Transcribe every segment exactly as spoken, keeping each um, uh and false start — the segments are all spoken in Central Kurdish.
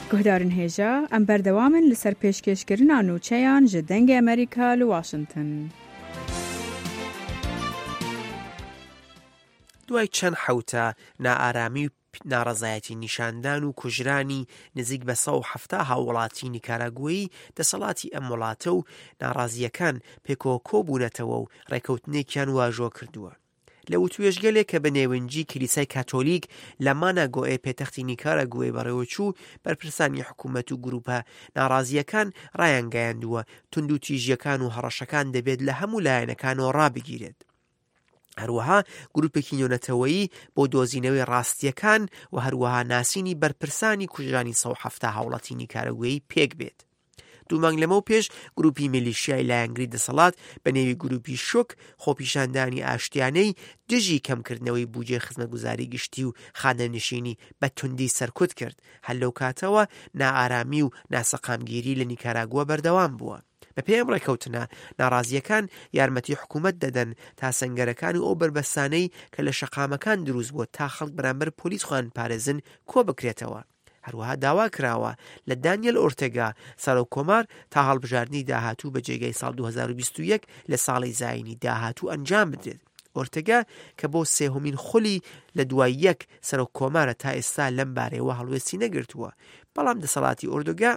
گهدارن هێژە ئەم بەردەوامن لەسەر پێشکەشکردنا نووچەیان ji dengê Amerîka li Washington. دوای چەند حوتە نائارامی و ناڕەزایەتی نیشاندان و کوژرانی نزیک بە سەد و هەفتە هاوڵاتی نیکاراگوایی دەسەڵاتی ئەم وڵاتە و ناڕازیەکان پێکۆکۆ بوونەتەوە و ڕێکەوتنێکیان واژۆ کردووە. لە وتوێژگەلێک کە بە نێوەنجی کلیسای کاتۆلیک لە ماناگۆئێ پێتەختی نیکاراگوێ بەڕێوەچوو بەرپرسانی حکوومەت و گروپە ناڕازیەکان ڕایانگەیاندووە تونند و تیژیەکان و هەڕەشەکان دەبێت لە هەموو لایەنەکانەوە ڕابگیرێت. هەروەها گروپێکی نێونەتەوەیی بۆ دۆزینەوەی ڕاستیەکان و هەروەها ناسینی بەرپرسانی کوژرانی سەد و هەفتە هاوڵاتی نیکاراگوێی پێک بێت. دوو مانگ لەمە پێش گروپی میلیشیای لایەنگری دەسەڵات بە نێوی گروپی شۆک خۆپیشاندانی ئاشتیانەی دژی کەمکردنەوەی بودجێ خزمەتگوزاری گشتی و خانەنشینی بە توندی سەرکوت کرد. هەر لەو کاتەوە نائارامی و ناسەقامگیری لە نیکاراگوە بەردەوام بووە. بە پێم ڕێکەوتنە ناڕازیەکان یارمەتی حکوومەت دەدەن تا سەنگەرەکانی ئەو بربەستانەی کە لە شەقامەکان دروست بووە تا خەڵک بەرامبەر پۆلیس خوان پارێزن کۆ بکرێتەوە. هەروەها داوا کراوە لە دانیێل ئۆرتێگا سەرۆکۆمار تا هەڵبژاردننی داهاتوو بە جێگەی ساڵ دوو هەزار و بیست و یەک لە ساڵی زاینی داهاتوو ئەنجام بدرێت. ئۆرتێگا کە بۆ سێهەمین خولی لە دوای یەک سەرۆکۆمارە تا ئێستا لەم بارەیەوە هەڵوێستی نەگرتووە، بەڵام دەسەڵاتی ئۆردۆگا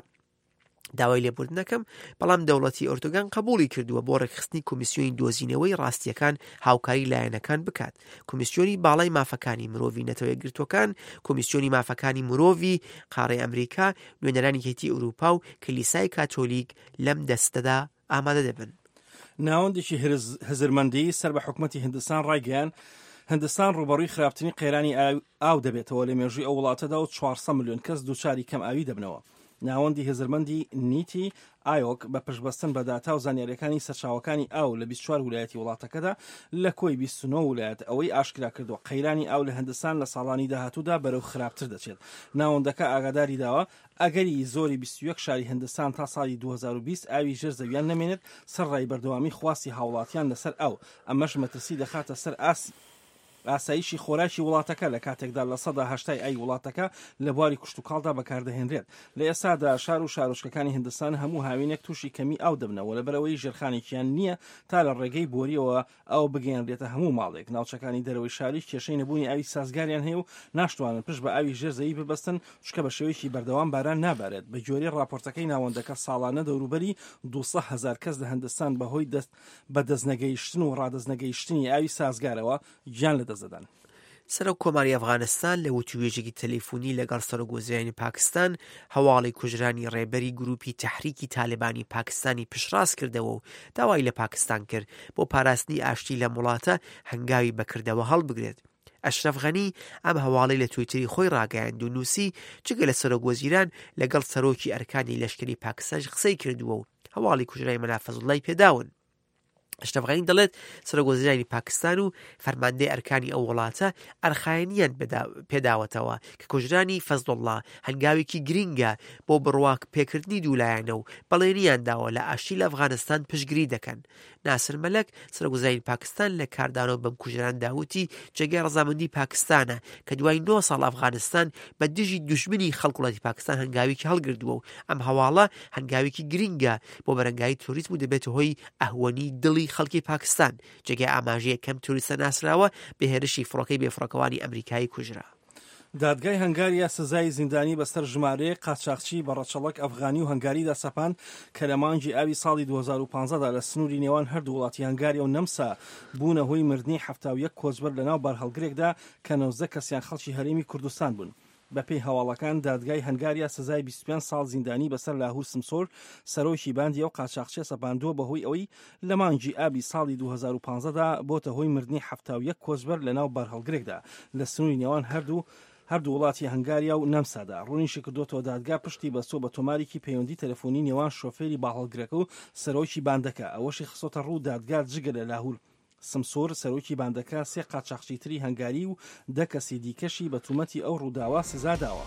داوای لێبوردنەکەم بەڵام دەوڵەتی ئۆردۆگان قبولی کردووە بۆ ڕێکخستنی کۆمیسیۆنی دۆزینەوەی ڕاستیەکان هاوکاری لایەنەکان بکات. کۆمیسیۆنی باڵای مافەکانی مرۆڤی نەتەوە یەکگرتوەکان، کۆمیسیۆنی مافەکانی مرۆڤی قارەی ئەمریکا، نوێنەرانی یەکێتی ئەوروپا و کلیسای کاتۆلیک لەم دەستەدا ئامادە دەبن. ناوەندێکی هزرمەندی سەر بە حکوومەتی هیندستان ڕایگەیان هندستان ڕوبەڕووی خراپتنی قەیرانی ئاو دەبێتەوە لە مێژووی ئەو وڵاتەدا و چوارسەد ملیۆن کەس دووچاری کەم ئاوی دەبنەوە. ناوەندی هزرمەندی نیتی ئایۆک بە پشتبەستن بە داتا و زانیاریەکانی سەرچاوەکانی ئاو لە بیست و چوار ویلایەتی وڵاتەکەدا لە کۆی بیست و نۆ ویلایەت ئەوەی ئاشکرا کردووە قەیرانی ئاو لە هندستان لە ساڵانی داهاتوودا بەرەو خراپتر دەچێت. ناوەندەکە ئاگاداری داوە ئەگەری زۆری بیست و یەک شاری هندستان تا ساڵی دوو هەزار و بیست ئاوی ژێر زەویان نەمێنێت سەرڕای بەردەوامی خواستی هاوڵاتیان لەسەر ئاو، ئەمەش مەترسی دەخاتە سەر ئاسی ئاسایشی خۆراکی وڵاتەکە لە کاتێکدا لە سەدا هەشتای ئای وڵاتەکە لە بواری کوشت و کاڵدا بەکاردەهێنرێت. لە ئێستادا شار و شارۆچکەکانی هندستان هەموو هاوینێک تووشی کەمی ئاو دەبنەوە لەبەرەوەی ژێرخانێکیان نییە تا لە ڕێگەی بۆریەوە ئەو بگەێنرێتە هەموو ماڵێک. ناوچەکانی دەرەوەی شاریش کێشەی نەبوونی ئاوی سازگاریان هەیە و ناشتوانن پشت بە ئاوی ژێرزەوی ببەستن چکە بە شێوەیەکی بەردەوام باران نابارێت. بە جۆری راپۆرتەکەی ناوەندەکە ساڵانە دەوروبەری دووسەد هەزار کەس لە هندستان بەهۆی دەست بە دەستنەگەیشتن و ڕادەستنەگەیشتنی ئاوی سازگارەوە گیان لەدەستدەدەن. سەرۆک کۆماری ئەفغانستان لە وتوێژێکی تەلەفۆنی لەگەڵ سەرۆکوەزیرانی پاکستان هەواڵی کوژرانی ڕێبەری گروپی تەحریکی تالێبانی پاکستانی پشتڕاست کردەوە و داوای لە پاکستان کرد بۆ پاراستنی ئاشتی لە وڵاتە هەنگاوی بەکردەوە هەڵبگرێت. ئەشرەف غەنی ئەم هەواڵەی لە تویتری خۆی ڕاگەیاند و نووسی جگە لە سەرۆکوەزیران لەگەڵ سەرۆکی ئەرکانی لەشکری پاکستان قسەی کردووە و هەواڵی کوژرای مەلا فەزڵڵای پێداون. ئەشرەف غەنی دەڵێت سەرۆکوەزیرانی پاکستان و فەرماندەی ئەرکانی ئەو وڵاتە ئەرخایەنیان پێداوەتەوە کە کوژرانی فەزڵڵا هەنگاوێکی گرینگە بۆ بڕواک پێکردنی دوولایەنە و بەڵێنیان داوە لە ئاشتی لە ئەفغانستان پشتگیری دەکەن. ناسر مەلەک سەرۆکوەزیرانی پاکستان لە کاردانەوە بەم کوژران داوتی جێگەی ڕەزامەندی پاکستانە کە دوای نۆ ساڵ ئەفغانستان بە دژی دوژمنی خەڵکوڵاتی پاکستان هەنگاوێکی هەڵگردووە و ئەم هەواڵە هەنگاوێکی گرینگە بۆ بەرەنگایی توریزم و دەبێت هۆی ئەهوەنی دڵی خەڵکی پاکستان. جێگای ئاماژەیە کەم توریستە ناسراوە بە هێرشی فڕۆکەی بێفڕۆکەوانی ئەمریکایی کوژرا. دادگای هەنگاریا سزای زیندانی بەسەر ژمارەیە قاچاقچی بە ڕەچەڵک ئەفغانی و هەنگاریدا سەپاند کە لە مانگی ئاوی ساڵی دوو هەزار و پانزەدا لە سنووری نێوان هەردوو وڵاتی هەنگاریا و نەمسا بوونە هۆی مردنی هەفتاد و یەک کۆچبەر لەناو بەرهەڵگرێکدا کە نۆزدە کەسیان خەڵکی هەرێمی کوردستان بوون. بەپێی هەواڵەکان دادگای هەنگاریا سزای بیست و پێنج ساڵ زیندانی بەسەر لاهور سمسۆر سەرۆکی باندیە و قاچاقچیە سەپاندووە بەهۆی ئەوەی لە مانگی ئابی ساڵی دوو هەزار و پانزەدا بۆتە هۆی مردنی هەفتاد و یەک کۆچبەر لەناو بەرهەڵگرێکدا لە سنووری نێوان هەردوو هەردوو وڵاتی هەنگاریا و نەمسادا. ڕوونیشی کردوتەوە دادگا پشتی بەسۆ بە تۆمارێکی پەیوەندی تەلەفۆنی نێوان شۆفێری باهەڵگرەکە و سەرۆکی باندەکە. ئەوەشی خستۆتە ڕوو دادگا جگە لە لاهور سمسۆر سەرۆکی باندەکە سێ قاچاقچی تری هەنگاری و دە کەسی دیکەشی بە تومەتی ئەو ڕووداوە سزا داوە.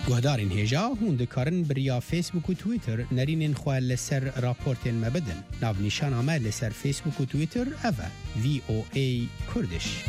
گهدارین هجا هون دکارن بریا فیسبوک و تویتر نرینین خواه لسر راپورتین مبدن. ناو نیشان آمه لسر فیسبوک و تویتر اوه وی او ای کردش.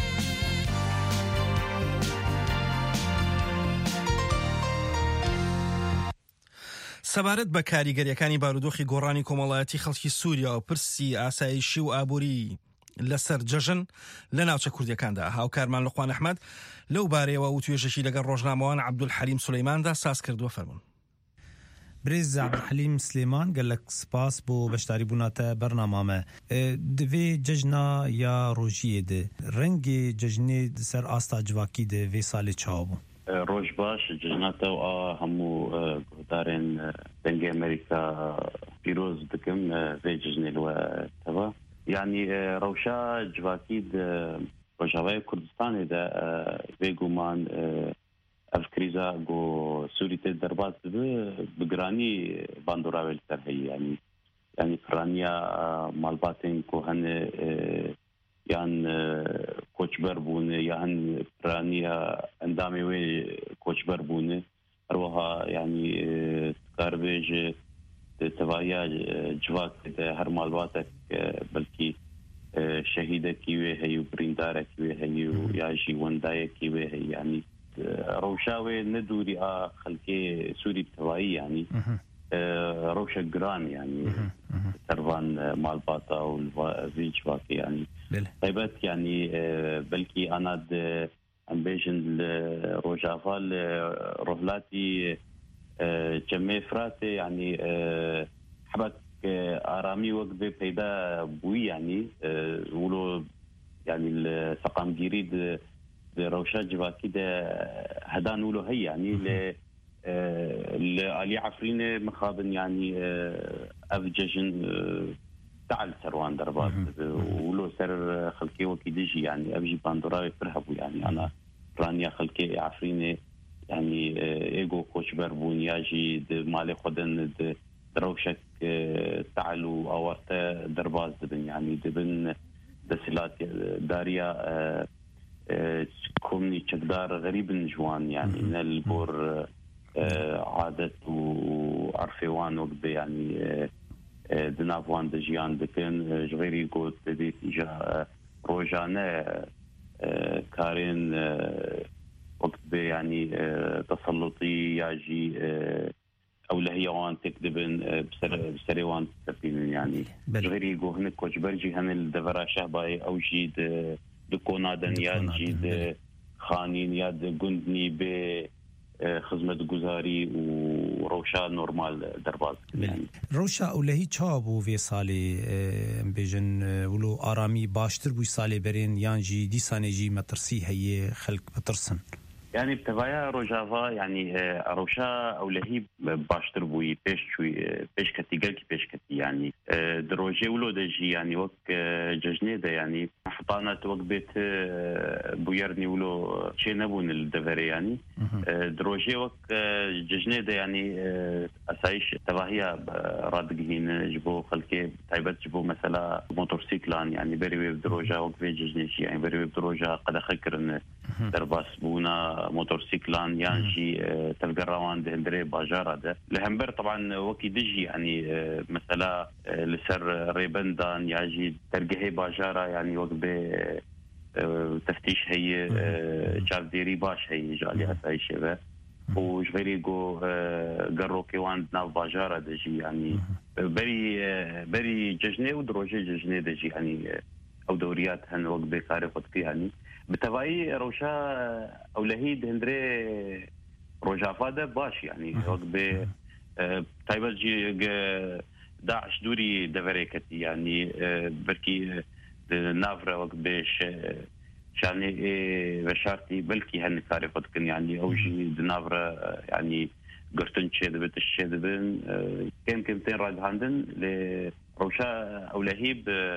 سەبارەت بە کاریگەریەکانی بارودۆخی گۆڕانی کۆمەڵایەتی خەڵکی سووریا و پرسی ئاسایشی و ئابووری لەسەر جەژن لە ناوچە کوردیەکاندا هاوکارمان لەخوان ئەحمەد لەو بارەیەوە و توێژەشی لەگەڵ ڕۆژنامەوان عەبدولحەلیم سولەیماندا ساز کردووە. فەرموون. برێز عەبدولحەلیم سلێمان گەلک سپاس بۆ بەشداری بووناتە بەرنامامە. divê cejna ya rojiyê de rengê cejnê ser asta civakî de vê salê çawa bû. روج باش جنات و همو دارين دنگي امريكا بيروز دكم في جنيل و تبا يعني روشا جواكيد روجاوي كردستان ده في گومان افكريزا جو سوريت دربات بگراني باندوراول تر هي يعني يعني فرانيا مالباتين كوهن یان کوچبر بونه یان پرانیا اندامی وی کوچبر بونه روها یعنی کاربیج توایا جوات هر مالواتک بلکی شهید کیوه هیو بریندار کیوه هیو یا جی وندای کیوه هی یعنی روشاوی ندوری آ خلقی سوری توایی یعنی روش گران يعني تربان مالباتا والفيج باقي يعني طيبات يعني بلكي انا ام بيجن روجافال روهلاتي جمع فراتي يعني حبك ارامي وقت بيدا بوي يعني ولو يعني السقام جريد روشات جواكي ده هدان ولو هي يعني ل اللي عفرينه مخابن يعني افججن تعال سروان دربات ولو سر خلقي وكيدجي يعني ابجي باندوراوي فرهبو يعني انا رانيا خلقي عفرينه يعني ايجو كوش بربون ياجي مالي خدن دروشك تعالوا اواستا دربات دبن يعني دبن دسلات داريا كومني تشدار غريب جوان يعني نالبور عادت وعرفوان وقت يعني دنافوان دجيان دكن جغيري قوت بديت إجا روجانا كارين وقت يعني تسلطي ياجي أو لهيوان تكذبن بسريوان تسبين يعني جغيري قو هنك كوجبرجي هن الدفرا شهباي أو جيد دكونادن يان جيد خانين ياد قندني ب خدمت گزاری و روشا نورمال درباز يعني روشا اولهی چا بو وی سالی بیجن ولو آرامی باشتر بو سالی برین یانجی دی سانجی مترسی هي خلق بترسن يعني بتبايا روجافا يعني روشا اولهي باشتر بوي بيش شوي بيش كتيجل كي بيش كتي يعني دروجي ولو دجي يعني وك ججني ده يعني حطانات وك بيت بويرني ولو شي نبون الدفري يعني دروجي وك ججني ده يعني اسايش تباهيا رادقهين جبو خلكي تعبت جبو مثلا موتورسيكلان يعني بري دروجا وك في ججني يعني بري دروجا قد خكرن درباس بونا موتورسيكلان يانجي تلقراوان دهندري باجارة ده لهمبر طبعا وكي دجي يعني مثلا لسر ريبندان ياجي ترقهي باجارة يعني وقت تفتيش هي جارديري باش هي جالي هساي شبه وجغيري قو قرو كيوان ناف باجارة دجي يعني بري بري ججني ودروجي ججني دجي يعني او دوريات هن وقت بكاري قدقي يعني بتوائي روشا اولهي دهندري روجافا ده باش يعني وقت ب طيبت جي داعش دوري دفريكتي يعني بركي نافرة وقت بش شاني بشارتي بلكي هن كاري قدقن يعني او جي نافرة يعني قرتن شيد بت الشيد بن كم كمتين راد هاندن لروشا اولهي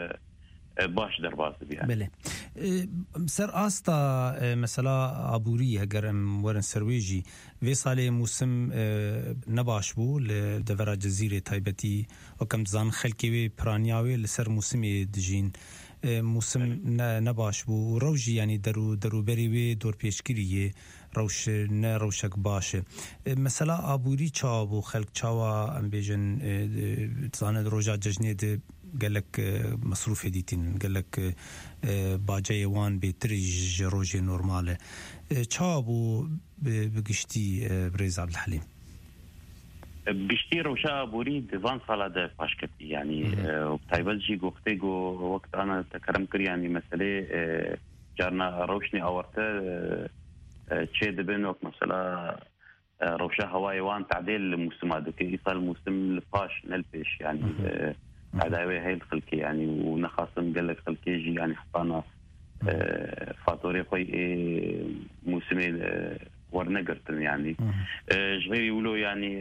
باش درباز بيها بله سر آستا مثلا عبوری اگر ام ورن سرویجی وی سال موسم نباش بو لدورا جزیره تایبتی و کم زان خلکی وی پرانیاوی لسر موسم دجین موسم نەباش بوو ڕەوژی ینی دەرو دەروبەری وێ دۆرپێشگیریە ڕەوش نە ڕەوشەک باشە مەسەلا ئابووری چاوە بۆ خەڵک چاوە ئەم بێژن زانە ڕۆژا جەژنێ گەلک مەسروفێ دیتین گەلک باجەیە وان بێتری ژە ڕۆژێ نۆرمالە چاوە بۆ بگشتی برێز عەبدولحەلیم گشتی ڕەوشا ئابووری دوان ساڵا دە پاشکردی ینی تایبەت جی گفتەی گۆ وەکتانە تەکەرم کرد ینی مەسەلەی جارنا ڕەوشنی ئاوەرتە چێ دەبێن وەک مەسەلا ڕەوشا هەوای وان تعدیل موسما دەکە ئیسال موسم لە پاش نەل پێش ینی عداوێ هەیل خەڵکی ینی و نەخواستم گەلک خەڵکێژی ینی حتانە فاتۆرێ خۆی موسمێ وەرنەگرتن ینی ژێری ولۆ ینی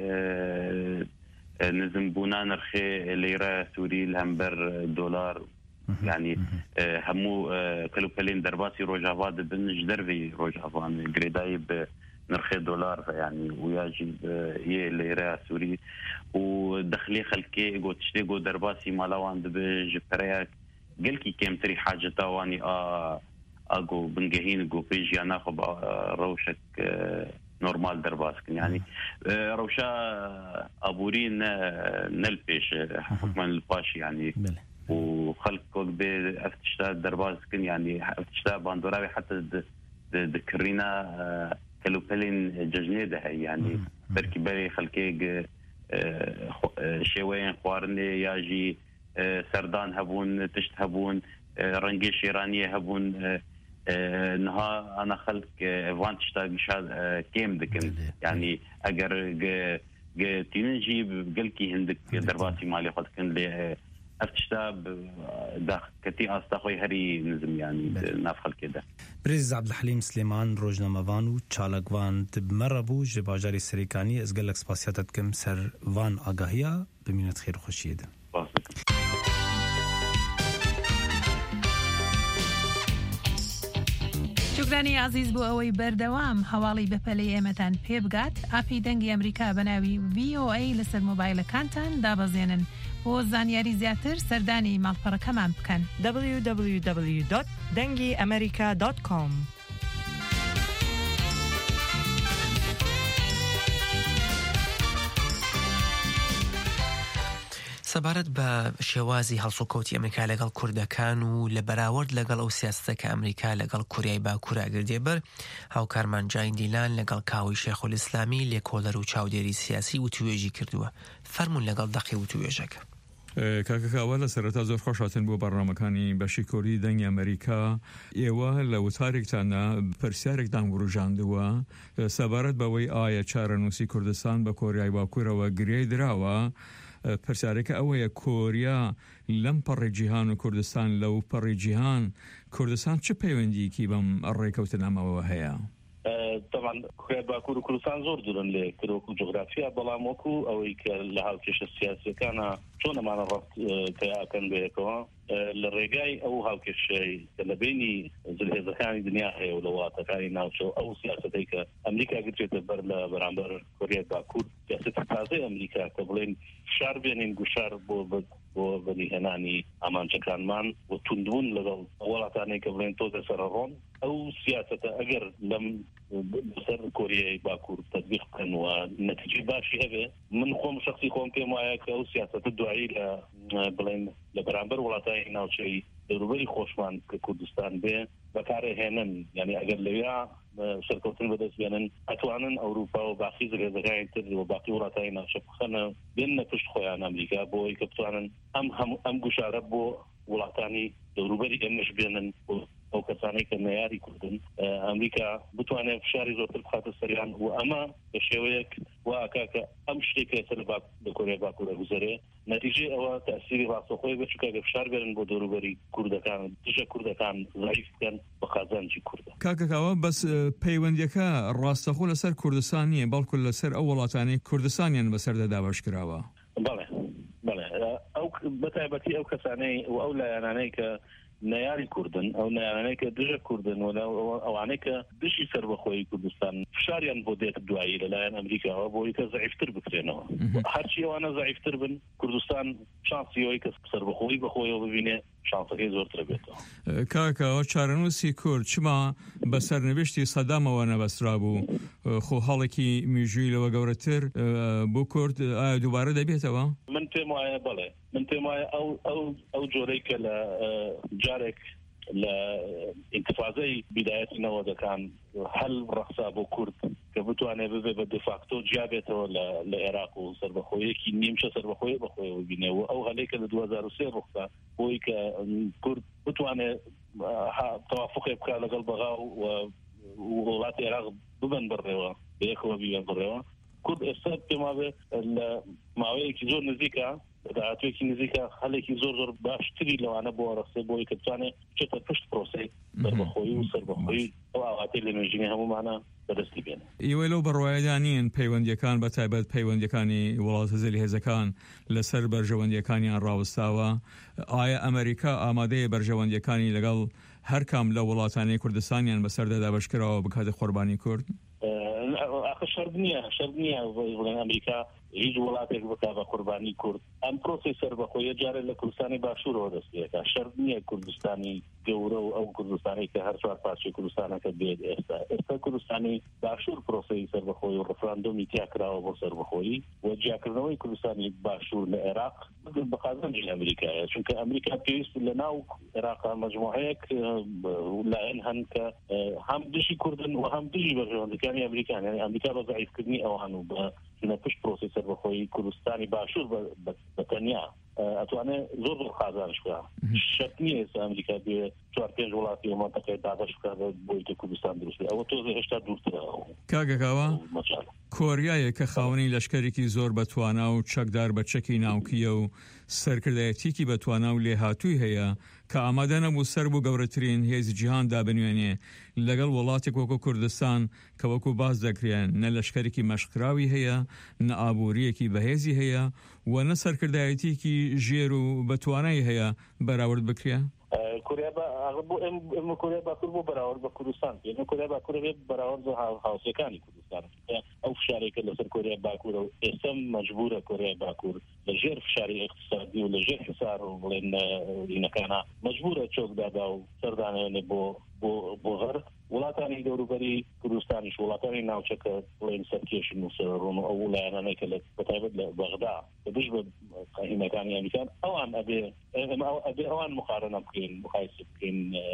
نزم بوونا نرخێ لێرە سووری لە هەمبەر دۆلار ینی هەموو کەلوپەلێن دەرباسی ڕۆژاوا دەبن ژ دەرڤی ڕۆژاوان گرێدایی بە نرخێ دۆلار ینی و یاژی یێ لێرە سووری و دەخلێ خەلکێ گۆ تشتێ گۆ دەرباسی مالاوان دەبێ ژ پەرەیەک گەلکی کێمتری حاجەتاوانی ئا ئاگۆ بنگەهین گۆ پێش یان ناخۆ ڕەوشێک نۆرمال دەرباسکن ینی ڕەوشا ئابووری نەل پێش حکومەن پاش ینی و خەڵک کۆک بێ ئەف تشتا دەرباسکن ینی ئەف تشتا باندۆراوی حتى دکڕینە کەلوپەلێن جەژنێ دەهەی ینی بەرکی بەرێ خەڵکێک شێوەیەن خواردنێ یاژی سەردان هەبوون تشت هەبوون ڕەنگێ شێرانیە هەبوون نها ئەنا خەڵک وان تشتا کێم دکن ینی ئەگەر تیننجی گەلکی هەندێک دەرباسی مالی خۆ دکن لێ ئەف تشتا کەتی ئاستا خۆی هەری نزم ینی ناف خەڵکێدا برێز عەبدولحەلیم سلێمان ڕۆژنامەوان و چالاکوان مەڕە بوو ژە باژاری سەرێکانی ئەس گەلک سپاسیاتە دکەم سەر وان ئاگاهیە بمینێت خێر و خۆشیێدە شکرانی عزیز بۆ ئەوەی بەردەوام هەواڵی بەپەلەی ئێمەتان پێ بگات ئاپی دەنگی ئەمریکا بە ناوی وی ئۆ ئەی لەسەر مۆبایلەکانتان دابەزێنن بۆ زانیاری زیاتر سەردانی ماڵپەڕەکەمان بکەن دبلیو دبلیو دبلیو دۆت دەنگی ئەمریکا دۆت کۆم سەبارەت بە شێوازی هەڵسوکەوتی ئەمریکا لەگەڵ کوردەکان و لە بەراورد لەگەڵ ئەو سیاسەتە کە ئەمریکا لەگەڵ کوریای باکوور ئاگردێبەر هاوکارمان جاین دیلان لەگەڵ کاوی شێخولئیسلامی لێکۆڵەر و چاودێری سیاسی و توێژی کردووە فەرمون لەگەڵ دەقی و توێژەکە کاکەکاوە لە سەرەتا زۆر خۆشاتن بۆ بەڕنامەکانی بەشی کۆری دەنگی ئەمریکا ئێوە لە وتارێکتانە پرسیارێکدان وروژاندووە سەبارەت بەوەی ئایا چارەنووسی کوردستان بە کۆریای باکوورەوە گرێی دراوە پرسیارێکە ئەوەیە کۆریا لەم پەڕی جیهان و کوردستان لەو پەڕی جیهان کوردستان چه پەیوەندیکی بەم ڕێکەوتنامەوە هەیە؟ طبعا کۆریای باکوور و کوردستان زۆر دوورن لێ کەرۆک و جغرافیا بەڵام وەکو ئەوەی کە لە هاوکێشە سیاسیەکانە چۆن ئەمانە ڕەبط تەیاکەن بەیەکەوە لە ڕێگای ئەو هاوکێشەی کە لە بینی جلهێزەکانی دنیا هەیە و لە وڵاتەکانی ناوچە ئەو سیاسەتەی کە ئەمریکا گرتوێتە بەر لە بەرامبەر کۆریای باکوور سیاسەتی تازەی ئەمریکا کە بڵێن فشار بێنین گوشار بۆ بۆ بەنیهێنانی ئامانجەکانمان و توندبوون لەگەڵ وڵاتانەی کە بڵێن تۆزە سەرڕۆن ئەو سیاسەتە ئەگەر لەم سەر کۆریای باکوور تەطبیق بکەن و نەتیجەی باشی هەبێ من خۆم شخصی خۆم پێم وایە کە ئەو سیاسەتە دوایی لە بڵێن لە بەرامبەر وڵاتانی ناوچەی دەوروبەری خۆشمان کە کوردستان بێ بەکارهێنن یعنی ئەگەر لەوێ سەرکەوتن بەدەست بێنن ئەتوانن ئەوروپا و باقی زرێزەکانی تر و باقی وڵاتانی ناوچە بخەنە بێنە پشت خۆیان ئەمریکا بۆ ئەوەی کە بتوانن ئەم ئەم گوشارە بۆ وڵاتانی دەوروبەری ئەمەش بێنن ئەو کەسانەی کە نەیاری کوردن ئەمریکا بتوانێت فشاری زۆرتر بخاتە سەریان و ئەمە بە شێوەیەک واکا کە ئەم شتێک لەسەر لە کۆریای باکوورە گوزەرێ نەتیجەی ئەوە تەسیری ڕاستەخۆی بچووکە کە فشار بێنن بۆ دەوروبەری کوردەکان دژە کوردەکان ضعیف بکەن بە خازانجی کوردە کاکەکاوە بەس پەیوەندیەکە ڕاستەخۆ لەسەر کوردستان نیە بەڵکو لەسەر ئەو وڵاتانی کوردستانیان بەسەردا دابەش کراوە بەڵێ بەڵێ ئەو بەتایبەتی ئەو کەسانەی و ئەو لایەنانەی کە نیاری کوردن ئەو نیارانەی کە دژە کوردن و ئەوانەی کە دژی سەربەخۆیی کوردستان فشاریان بۆ دێت دوایی لەلایەن ئەمریکاوە بۆی کە زەعیفتر بکرێنەوە هەرچی ئەوانە زەعیفتر بن کوردستان شانسی ئەوەی کە سەربەخۆیی بەخۆیەوە ببینێ شانسەکەی زۆرترە بێتەوە. کاکەوە چارەنووسی کورد چما بە سەرنوشتی سەدامەوە نەبەسرا بوو خۆ هەڵێکی میژووی لەوە گەورەتر بۆ کورد ئایا دووبارە دەبێتەوە؟ من پێم وایە بەڵێ من پێم وایە ئەو ئەو ئەو جۆرەی کە لە جارێک لە ئینتفاضەی بیدایەتی نەوەدەکان هەل ڕەخسا بۆ کورد کە بتوانێت ببێ بە دفاکتۆ جیابێتەوە لە عێراق و سەربەخۆیەکی نیمچە سەربەخۆی بەخۆیەوە ببینێ و ئەو هەلەی کە لە دوو هەزار و سێ ڕوختا بۆی کە کورد بتوانێت تەوافقێ بکات لەگەڵ بەغا و وڵاتی عێراق ببن بڕێوە بەیەکەوە بیبن بڕێوە کورد ئێستا پێم وابێ لە ماوەیەکی زۆر نزیکە داهاتوێکی نزیکە هەلێکی زۆر زۆر باشتری لەوانە بۆ ڕەخسێ بۆی کە بتوانێت بچێتە پشت پرۆسەی سەربەخۆیی و سەربەخۆیی ئەو ئاواتەی لە نوێژینی هەمومانە بەدەستی بێنێ. ئێوە لەو بەڕوایدانین پەیوەندیەکان بە تایبەت پەیوەندیەکانی وڵاتە هەزاری هێزەکان لەسەر بەرژەوەندیەکانیان ڕاوەستاوە ئایا ئەمریکا ئامادەیە بەرژەوەندیەکانی لەگەڵ هەر کام لە وڵاتانەی کوردستانیان بەسەردەدا بەشکراوە بکاتە قوربانی کورد؟ ئاخە شەرت نییە شەرت نییە بڵێن ئەمریکا هیچ وڵاتێک بکات بە قوربانی کورد ئەم پرۆسی سەربەخۆیە جارێک لە کوردستانی باشوورەوە دەست پێکا شەرت نییە کوردستانی گەورە و ئەو کوردستانی کە هەر چوار پارچەی کوردستانەکە بێت ئێستا ئێستا کوردستانی باشوور پرۆسی سەربەخۆیی و ڕفراندۆمی تیا کراوە بۆ سەربەخۆیی و جیاکردنەوەی کوردستانی باشوور لە عێراق بە قازانجی ئەمریکایە چونکە ئەمریکا پێویست لە ناو عێراقا مەجموعەیەک لایەن هەن کە هەم دژی کوردن و هەم دژی بەرژەوەندەکانی ئەمریکان یعنی ئەمریکا بە ضعیفکردنی ئەوان و بە پشت پرۆسی سەربەخۆیی کوردستانی باشوور بەتەنیا ئەتوانێت زۆر زۆر قازانش بکات شەرت نییە ئێستا ئەمریکا بێ چوار پێنج وڵاتی و مەنتەقەی داعش بکات بۆی کە کوردستان دروست بێت ئەوە تۆزە هێشتا دوورترە. کاگەکاوە کۆریایە کە خاوەنی لەشکەرێکی زۆر بەتوانا و چەکدار بە چەکی ناوکیە و سەرکردایەتیکی بەتوانا و لێهاتووی هەیە کە ئامادە نەبوو سەر بوو گەورەترین هێزی جیهاندا بنوێنێ لەگەڵ وڵاتێک وەکو کوردستان کە وەکو باز دەکرێن نە لەشکەرێکی مەشقراوی هەیە نە ئابوووریەکی بەهێزی هەیە و نە سەرکردایەتیکی ژێر و بەتوانای هەیە بەراورد بکرێ. کوریا بۆ ئێمە کوریا باکوور بۆ بەراورد بە کوردستان ئێمە کوریا باکوور بێت بەراورد بە هاوسەکانی کوردستان ئەو فشارێکە لەسەر کوریا باکوور و ئێستا مەجبورە کوریا باکوور لە ژێر فشاری اقتصادی و لە ژێر حسار و بڵێن لینەکانە مەجبورە چۆکدادا و سەردانێنێ بۆ بۆ بۆ غەرب وڵاتانی دەوروبەری کوردستانیش وڵاتانی ناوچەکە بڵێن سەرکێشن و سەرڕۆن و ئەو وڵایانانەی کە بەتایبەت لە بەغدا بەدژ بە هیمەکانی ئەمریکان ئەوان ئەبێ ئەبێ ئەوان مقارنە بکەین مقایسە بکەین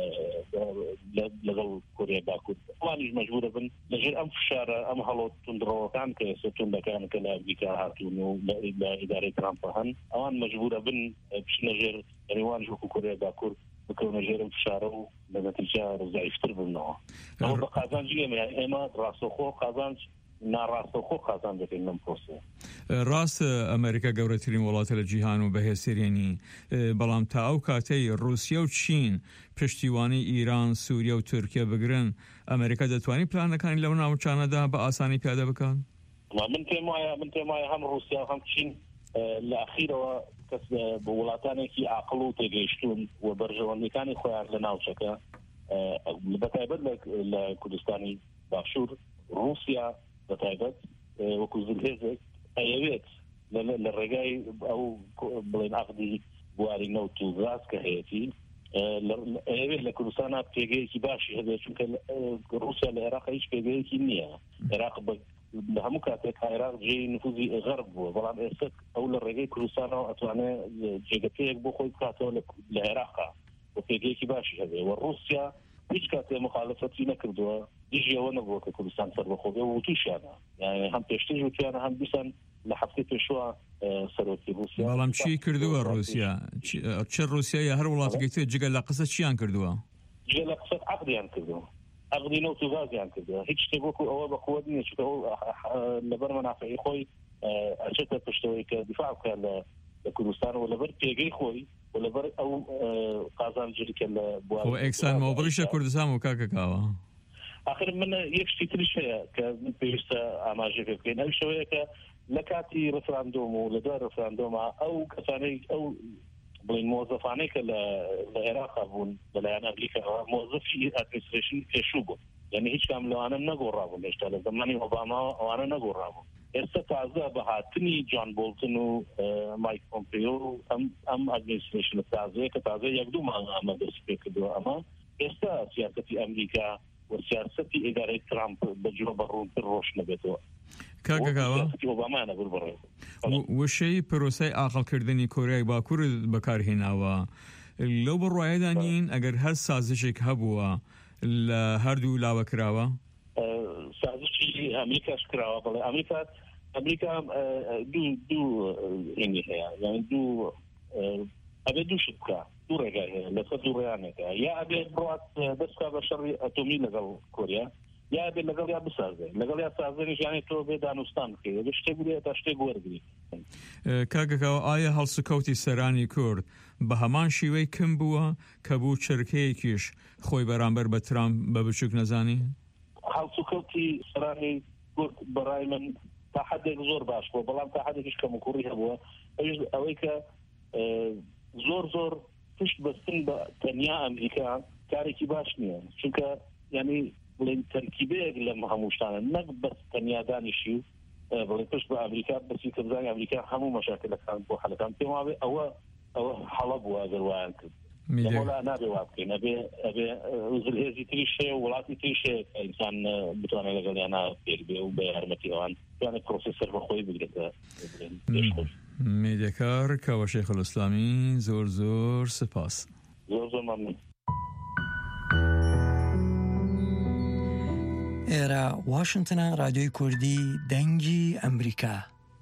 لەگەڵ کوریا باکوور ئەوانیش مەجبورە بن لەژێر ئەم فشارە ئەم هەڵۆ توندڕەوەکان کە ئێستا توندەکان کە لە ئەمریکا هاتوون و لە ئیدارەی ترامپ هەن ئەوان مەجبورە بن بچنە ژێر ئەوانیش وەکو کوریا باکوور بکەونە ژێرم فشارە و لە نەتیجە ڕزایفتر ببنەوە. ئەوە بە قازانجی ئێمە ئێمە ڕاستەوخۆ قازانج ناڕاستەوخۆ قازان دەکەین لەم پرۆسەیە. ڕاست ئەمریکا گەورەترین وڵاتە لە جیهان و بەهێزترینی بەڵام تا ئەو کاتەی رووسیا و چین پشتیوانی ئیران سووریا و تورکیا بگرن ئەمریکا دەتوانێت پلانەکانی لەو ناوچانەدا بە ئاسانی پیادە بکەن؟ من پێم وایە من پێم وایە هەم رووسیا و هەم چین لە ئەخیرەوە کەس بە وڵاتانێکی عاقڵ و تێگەیشتوون و بەرژەوەندەکانی خۆیان لە ناوچەکە بەتایبەت لە کوردستانی باشوور رووسیا بەتایبەت وەکو زلهێزێک ئەیەوێت لە ڕێگای ئەو بڵێن عەقدی بواری نەوت و غاز کە هەیەتی ئەیەوێت لە کوردستانە پێگەیەکی باشی هەبێت چونکە رووسیا لە عێراق هیچ پێگەیەکی نییە. عێراق لە هەموو کاتێک عێراق جێی نفوزی غەرب بووە بەڵام ئێستا ئەو لە ڕێگەی کوردستانەوە ئەتوانێت جێگەپەیەک بۆ خۆی بکاتەوە لە عێراقا و پێگەیەکی باشی هەبێت و رووسیا هیچ کاتێ مخالفەتی نەکردووە دیژیەوە نەبووە کە کوردستان سەربەخۆ بێ و تووشیانە یعنی هەم پێشتر وتیانە هەم بیسان لە هەفتەی پێشوە سەرۆکی رووسیا. بەڵام چی کردووە رووسیا؟ چه رووسیا یا هەر وڵاتێکی تر جگە لە قسە چیان کردووە؟ جگە لە قسە عەقدیان کردووە عەقدی نەوت و غازیان کردووە هیچ شتێک وەکو ئەوە بەقووەت نییە چونکە لەبەر مەنافعی خۆی ئەچێتە پشتەوەی کە دیفاع بکات لە کوردستان و لەبەر پێگەی خۆی و لەبەر ئەو قازانجی کە لە بواری خۆ ئێکسان مۆبڵیشە کوردستان و کاکەکاوە آخر من یەک شتی تریش هەیە کە پێویستە ئاماژە پێ بکەین ئەو شەوەیە کە لە کاتی ڕفراندۆم و لە دوای ڕفراندۆمە ئەو کەسانەی ئەو بڵین مۆزەفانەی کە لە عێراق بوون بەلایەن ئەمریکا مۆزەفی ئەدمینستریشن پێشوو بوون، یعنی هیچ کام لەوانە نەگۆڕابوون هێشتا لە زمانی ئۆباما ئەوانە نەگۆڕابوون. ئێستا تازە بە هاتنی جان بۆلتن و مایک پۆمپیۆ و ئەم ئەدمینستریشن تازەیە کە تازە یەک دوو مانگە ئەمە دەست پێ کردووە، ئەمە ئێستا سیاسەتی ئەمریکا و سیاسەتی ئیدارەی ترامپ بەجۆ بەڕوونتر ڕۆشن نەبێتەوە. کاگەکاوە ئۆبامانە بوو بڕێ وشەی پرۆسەی ئاقلکردنی کۆریای باکوور بەکارهێناوە لەو بڕواایەدا نین ئەگەر هەر سازشێک هەبووە لە هەردوو لاوە کراوە سازشی ئەمریکاش کراوە بڵێ ئەمریکا ئەمریکا دوو دوو هێنی هەیە، یعنی دوو ئەبێ دووشت بکە دوو ڕێگای هەیە لەسەر دوو ڕێیانێکە، یا ئەبێ بڕات دەستکا بە شەڕی ئەتۆمی لەگەڵ کۆریا، یا بێ لەگەڵ یا بسازێ لەگەڵ یا سازێنی ژیانی تۆ بێ دانوستان بکەی بێ شتێک بێ تا شتێک وەرگری. کاگەکەوە ئایا هەڵسوکەوتی سەرانی کورد بە هەمان شیوەی کم بووە کە بوو چرکەیەکیش خۆی بەرامبەر بە ترامپ بە بچووک نەزانی؟ هەڵسوکەوتی سەرانی کورد بەڕای من تا حدێک زۆر باش بووە، بەڵام تا حدێکیش کەموکوڕی هەبووە ئەوەی کە زۆر زۆر پشت بەستن بە تەنیا ئەمریکا کارێکی باش نییە، چونکە یعنی بڵێن تەرکیبەیەک لەم هەموو شتانە نەک بەس تەنیا دانیشی بڵێن پشت بە ئەمریکا بەسی کەبزانی ئەمریکا هەموو مەشاکلەکان بۆ حەلەکان پێم وابێ ئەوە ئەوە حەڵە بووە ئەگەر وایان کرد لەمەولا نابێ وا بکەین ئەبێ ئەبێ زلهێزی تریش هەیە و وڵاتی تریش هەیە کە ئینسان بتوانێت لەگەڵیانە پێک بێ و بە یارمەتی ئەوان بتوانێت پرۆسێسەر بەخۆی بگرێتە میدیەکار کاوە شەیخ الئیسلامی زۆر زۆر سپاس. زۆر زۆر مەمنون. ئێرە واشنگتنە رادیۆی کوردی دەنگی ئەمریکا.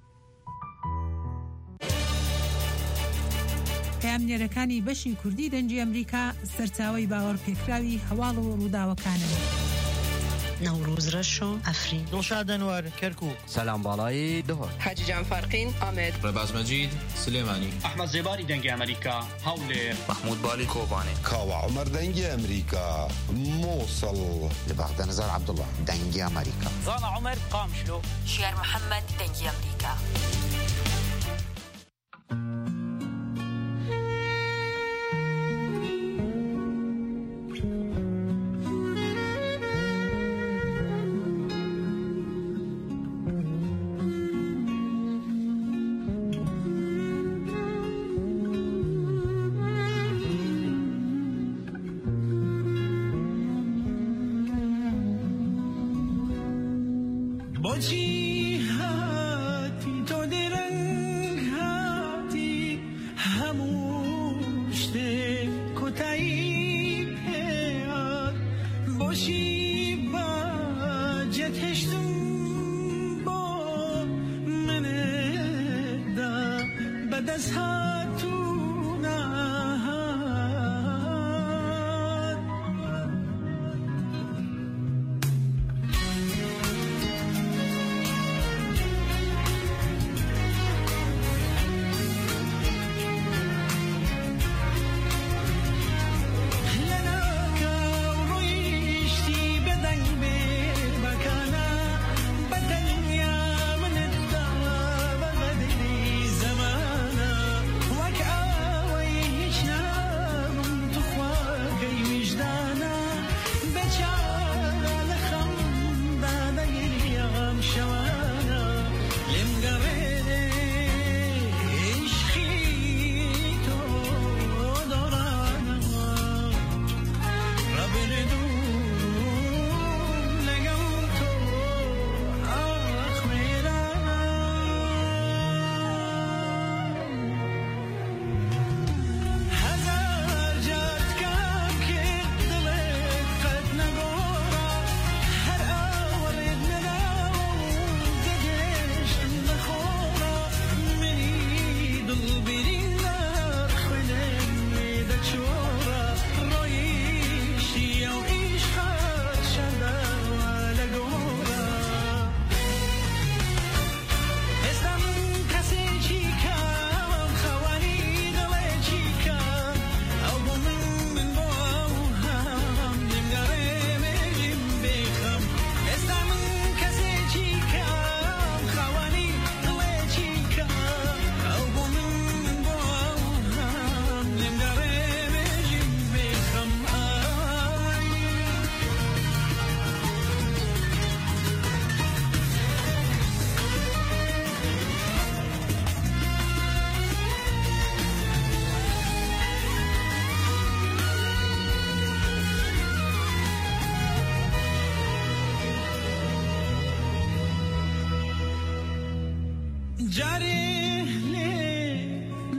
پامنێرەکانی بەشی کوردی دەنگی ئەمریکا سەرچاوەی باوەڕ پێکراوی هەواڵ و ڕووداوەکانن. نەوروز ڕەشۆ ئەفرین دڵشاد ئەنوەر کەرکووک سەلام باڵایی دهۆر حاجی جان فارقین ئامێد ڕێباز مەجید سلێمانی ئەحمەد زێباری دەنگی ئەمریکا هەولێر محمود بالی کۆبانێ کاوە عومەر دەنگی ئەمریکا مووسڵ لە بەغدە نەزار عەبدوڵڵا دەنگی ئەمریکا زانا عومەر قامشلۆ شیار محەممەد دەنگی ئەمریکا.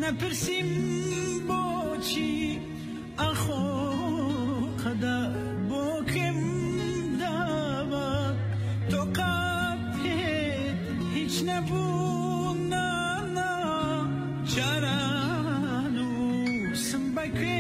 نپرسیم بۆچی ئەخۆ قەدا بۆ کەم داوە تۆ قاپێت هیچ نەبوو نانا چاران و سمبەکێ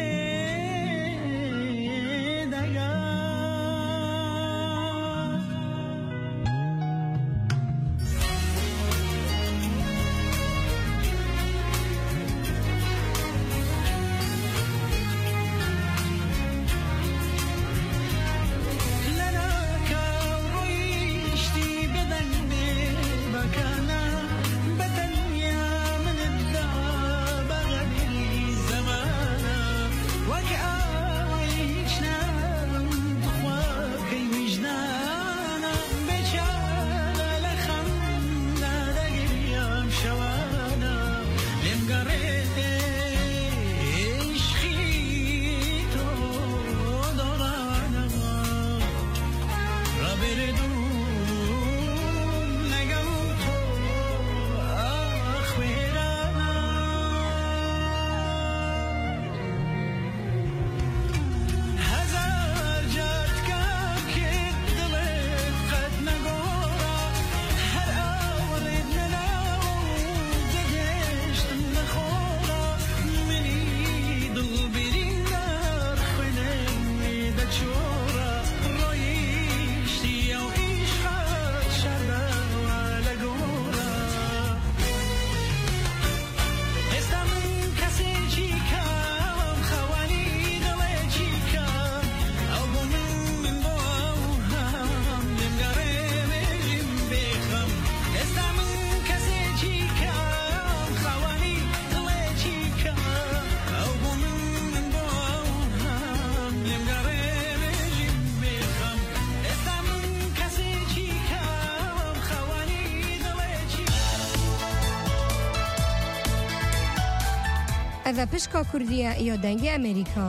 ئەڤە پشکا کوردیە یا دەنگی ئەمریکا.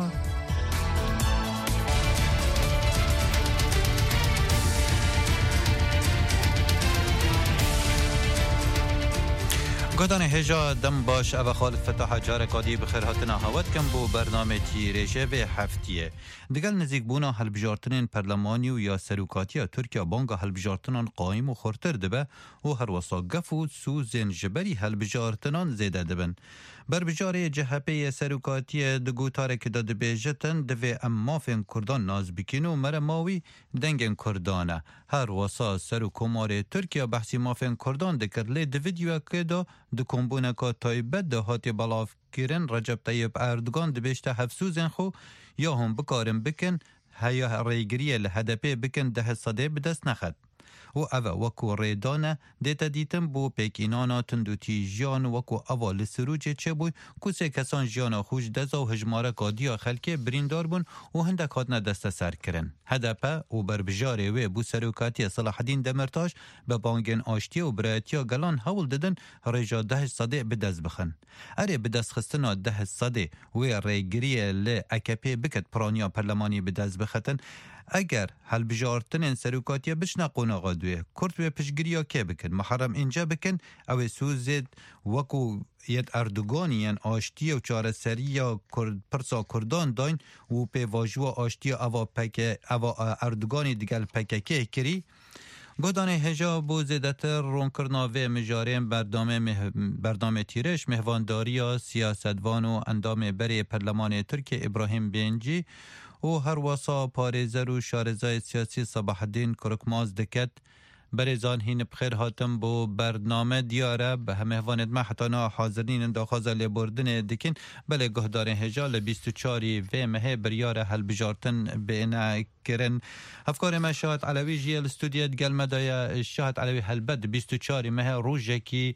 گدان هجا دم باش او خالد فتح جارکادی بخیر هاتنا هوت کم بو برنامه تی رژه به هفتیه دگل نزیک بونا هلبجارتنین پرلمانی و یا سروکاتی ترکیه بانگا هلبجارتنان قایم و خورتر دبه و هر وسا گفو سوزن جبری هلبجارتنان زیده دبن. بربجاره جهپه سروکاتی دگو تارک داد بیجتن دوی امافین کردان ناز بکین و مرماوی دنگن کردانه. هر وسا سروکمار ترکیه بحثی مافین کردان دکر لی دو ویدیو که دا دو کمبونه که تایبت ده هاتی بلاف کرن رجب طیب اردگان ده بیشتر حفظوزن خو یا هم بکارن بکن هیا ریگریه لحدپه بکن ده صده بدست نخد. و او وکو ریدانه دیتا دیتن بو پیکینانا تندوتی جیان وکو اول سروج چه بوی کسی کسان جیانا خوش دزا و هجماره کادیا خلکه بریندار بون و هندک هاتنه دست سر کرن. هدپه و بربجاره و بو سروکاتی صلاح الدین دمرتاش به بانگن آشتی و برایتیا گلان حول ددن ریجا ده صده بدست بخن. اره بدست خستنا ده صده و ریگریه ل اکپی بکت پرانیا پرلمانی بدست بختن اگر حل بجارتن سروکاتیه بشنا قوناغا دوی کرد و پشگیریا که بکن محرم اینجا بکن او سوزید وکو ید اردوگانیان آشتی و چاره سری یا پرسا کردان داین و پی واجوا آشتی اوا پک اوا اردوگانی دیگل پککه کری گودان هجا بو زیدتر رون کرنا و مجاریم بردامه بردامه تیرش مهوانداری سیاستوان و اندام بری پرلمان ترکیه ابراهیم بینجی و هر واسا پارێزەر و شارێزای سیاسی صباح الدین کرکماز دکت برێزان هین بخیر هاتم بۆ بەرنامە دیارە بە هەمێوانێت مە حتانا حاضرین داخوازە لێبوردنێ دکن بەلێ گۆهدارên هێژا لە بیست و چارî vê mehê biryara helbijartin bêne kirin. Hevkarê me Şahet Elewî jî li studiyê gel me daye Şahet Elewî helbet بیست و چارî mehê rojekî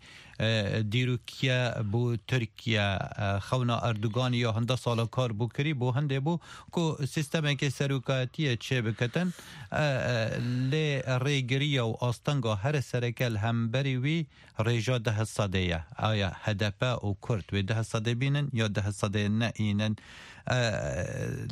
dîrokiye bû Tirkiye xewna Erdoganî ya hinda sala kar bû kirî bû hindê bû ku sistemekê serokatiyê çê biketin lê rêgiriya û astenga her serekel hemberî wî rêja deh sedê ye. Aya H D P û Kurd wê deh sedê bînin ya deh sedê neînin.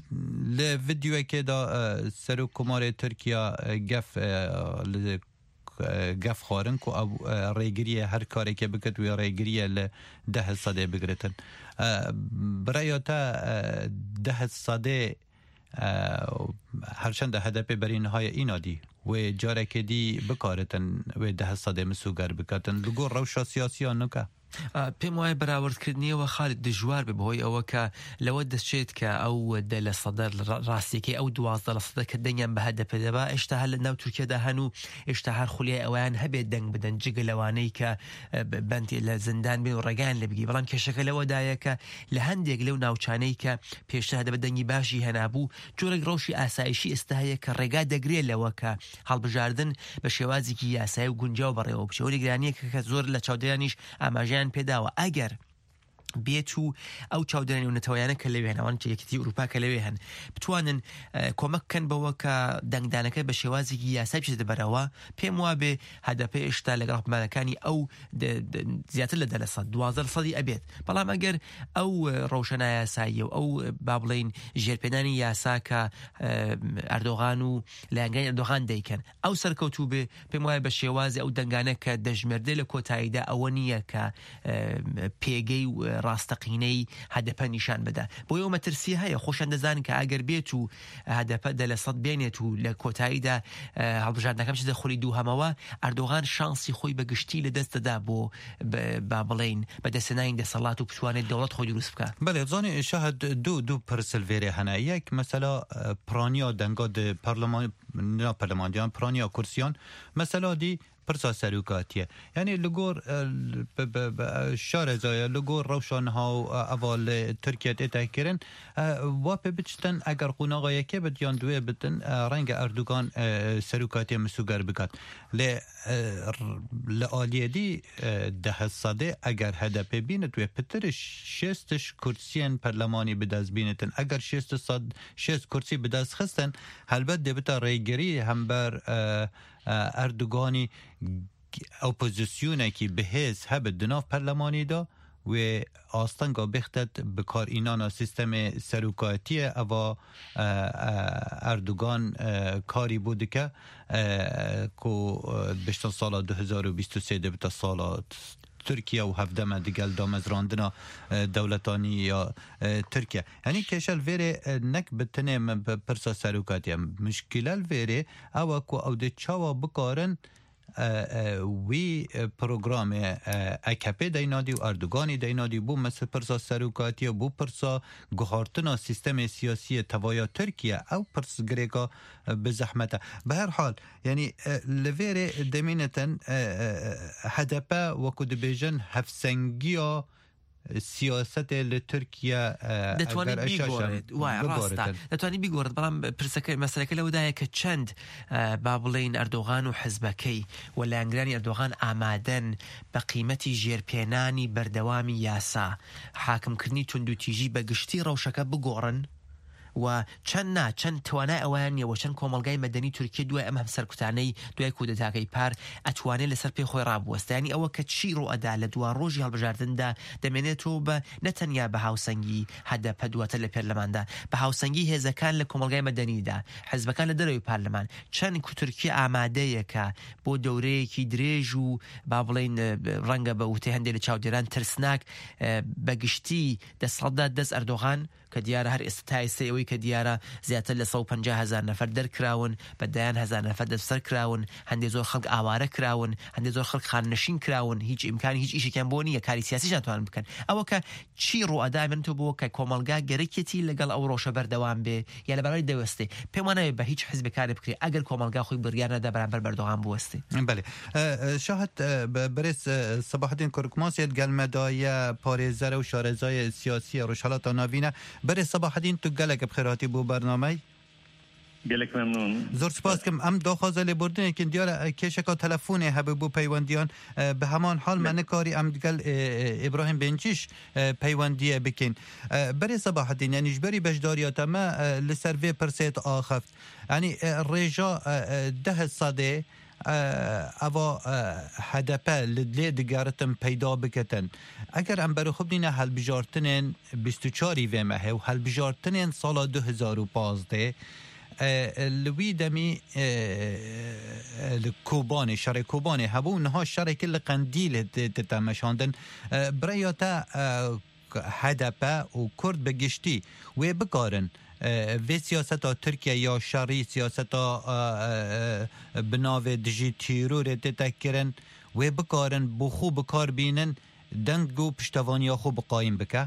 Li videoyekê da Serokkomarê Tirkiye gef li گف خارن کو او ریگریه هر کاری که بکد و ریگریه ل ده صده بگرتن برای تا ده صده هرچند هدف برین های اینادی و جاره که دی بکارتن و ده صده مسوگر بکتن لگو روشا سیاسی ها نکه پێم وایە بەراوردکردنیەوە خالت دژوار بێ بەهۆی ئەوە کە لەوە دەچێت کە ئەو دە لە سەدە ڕاستیەکەی ئەو دوازدە لە سەدە کە دەنگیان بە هەدەپێ دەبا ئێشتا هەر لە ناو تورکیادا هەن و ئێشتا هەر خولیای ئەویان هەبێت دەنگ بدەن جگە لەوانەی کە بەندی لە زندان بێن و ڕێگان لێ بگی بەڵام کێشەکە لەوەدایە کە لە هەندێک لەو ناوچانەی کە پێشتر هەدەبە دەنگی باشی هەنابوو جۆرێک ڕەوشی ئاسایشی ئێستا هەیە کە ڕێگا دەگرێت لەوە کە هەڵبژاردن بە شێوازێکی یاسایی و گونجاو بەڕێوە بچێ وەری گرانیەکە کە زۆر لە چاودێرانیش ئاماژەیان پێداوە ئەگەر بێت و ئەو چاودێرانی و نەتەوەیانە کە لەوێ هەن ئەوان یەکێتی ئوروپا کە لەوێ هەن بتوانن کۆمەک بکەن بەوە کە دەنگدانەکە بە شێوازێکی یاسای بچێتە بەرەوە پێم وابێ هەدەپێ ئێشتا لەگەڵ حکومەتەکانی ئەو زیاتر لە دە لە سەد دوازدە سەدی ئەبێت بەڵام ئەگەر ئەو ڕەوشە نایاساییە و ئەو با بڵێن ژێرپێنانی یاسا کە ئەردۆغان و لایەنگەی ئەردۆغان دەیکەن ئەو سەرکەوتوو بێ پێم وایە بە شێوازی ئەو دەنگانە کە دەژمێردێ لە کۆتاییدا ئەوە نییە کە پێگەی و ڕاستەقینەی هەدەپە نیشان بدا بۆی ئەو مەترسی هەیە خۆشان دەزانن کە ئەگەر بێت و هەدەپە دە لە سەد بێنێت و لە کۆتاییدا هەڵبژاردنەکەم چ دەخۆری دوو هەمەوە ئەردۆغان شانسی خۆی بە گشتی لە دەست دەدا بۆ با بڵێن بەدەستهێنانی دەسەڵات و بتوانێت دەوڵەت خۆی دروست بکات بەڵێ زانێ شاهد دوو دوو پرسلڤێرێ هەنا یەک مەسەلا پرانیا دەنگا د پەرلەمان نا پەرلەماندیان پرانیا کورسیان مەسەلا دی پرسا سروکاتیه یعنی لگور شارزای لگور روشانها و اول ترکیه دیتا کرن و پی بچتن اگر قوناغای که بد یان دوی بدن رنگ اردوگان سروکاتی مسوگر بکات ل لآلیه دی ده صده اگر هدف بینت و پترش شستش کرسیان پرلمانی بداز بینتن اگر شست صد شست کرسی بداز خستن هلبت دبتا ریگری هم بر اردوگانی اپوزیسیونه که بهز هبت دناف پرلمانی دا و آستنگا بختت بکار اینانا سیستم سروکاتیه اوا اردوگان کاری بوده که که بشتن سال دو هزار و بیست و سه دبتا سال ترکیه و هفدم دیگل دامزراندنا دولتانی یا ترکیه یعنی کشل ویره نک بتنه پرسا سروکاتیه مشکل ویره او که او ده چاوا بکارن وی پروگرام اکپی دینادی و اردوگانی دینادی بو مثل پرسا سروکاتی و بو پرسا گهارتنا سیستم سیاسی توایا ترکیه او پرس گریگا به زحمته به هر حال یعنی لویر دمینتن هدپه وکو دبیجن هفسنگیا سیاست لترکیه دەتوانێت بیگۆڕێت وایە ڕاستە دەتوانێت بیگۆڕێت بەڵام پرسەکە مەسەلەکە لەوەدایە کە چەند با بڵێن ئەردۆغان و حزبەکەی و لایەنگرانی ئەردۆغان ئامادەن بە قیمەتی ژێرپێنانی بەردەوامی یاسا حاکمکردنی توندوتیژی بە گشتی ڕەوشەکە بگۆڕن و چەند نا چەند توانای ئەویان نیە و چەند کۆمەڵگای مەدەنی تورکیە دوای ئەم هەم سەرکوتانەی دوای کودەتاکەی پار ئەتوانێت لەسەر پێی خۆی ڕابوەستە یعنی ئەوە کە چی ڕوئەدا لە دوان ڕۆژی هەڵبژاردندا دەمێنێتەوە بە نەتەنیا بە هاوسەنگی هەدەپە دواتر لە پەرلەماندا بە هاوسەنگی هێزەکان لە کۆمەڵگای مەدەنیدا حزبەکان لە دەرەوەی پارلەمان چەند تورکیە ئامادەیە کە بۆ دەورەیەکی درێژ و با بڵێن ڕەنگە بە وتەی هەندێک لە چاودێران ترسناک بە گشتی دەسەڵدا دەست ئەردۆغان کە دیارە هەر ئێستا تا ئێستا ئەوەی کە دیارە زیاتر لە سەد و پەنجا هەزار نەفەر دەرکراون بەدایان هەزار نەفەر دەستسەر کراون هەندێک زۆر خەڵک ئاوارە کراون هەندێک زۆر خەڵک خاننشین کراون هیچ ئیمکانی هیچ ئیشێکیان بۆ نییە کاری سیاسیش ناتوانن بکەن ئەوە کە چی ڕوئەدا بنتەوە بۆ کە کۆمەڵگا گەرەکێتی لەگەڵ ئەو ڕۆژە بەردەوام بێ یا لە بەرامبەر دەوەستێ پێم وانایە بە هیچ حزبێک کاری بکرێ ئەگەر کۆمەڵگا خۆی بڕیار نەدا بەرامبەر بەردەوام بوەستێ بله شاهد برس صباح الدین کورکماسیت گەلمەدایە پارێزەرە و شارەزای سیاسی ڕۆژهەڵاتە ناوینە برس صباح الدین تو گلک بخیراتی بو برنامه گلک ممنون زور سپاس کم ام دو خوازه بردن که دیار کشکا تلفون هبه بو پیوندیان به همان حال من کاری ام گل ابراهیم بنچیش پیوندیه بکن بری صباح الدین یعنی جبری بجداریات ما لسروی پرسیت آخفت یعنی رجا ده صده اوا هدپه لدلی دگارتن پیدا بکتن اگر ام برو خوب دینه هل بجارتنین بیست و چاری ویمه و هل بجارتنین سال دو هزار و پانزده لوی دمی کوبانی شر کوبانی هبو نها شر کل قندیل تتمشاندن برایاتا هدپه و کرد بگشتی و بکارن و سیاست ترکیه یا شری سیاست بناو دجی تیرور تتکرن و بکارن بخو بکار بینن دنگو پشتوانی خوب قایم بکه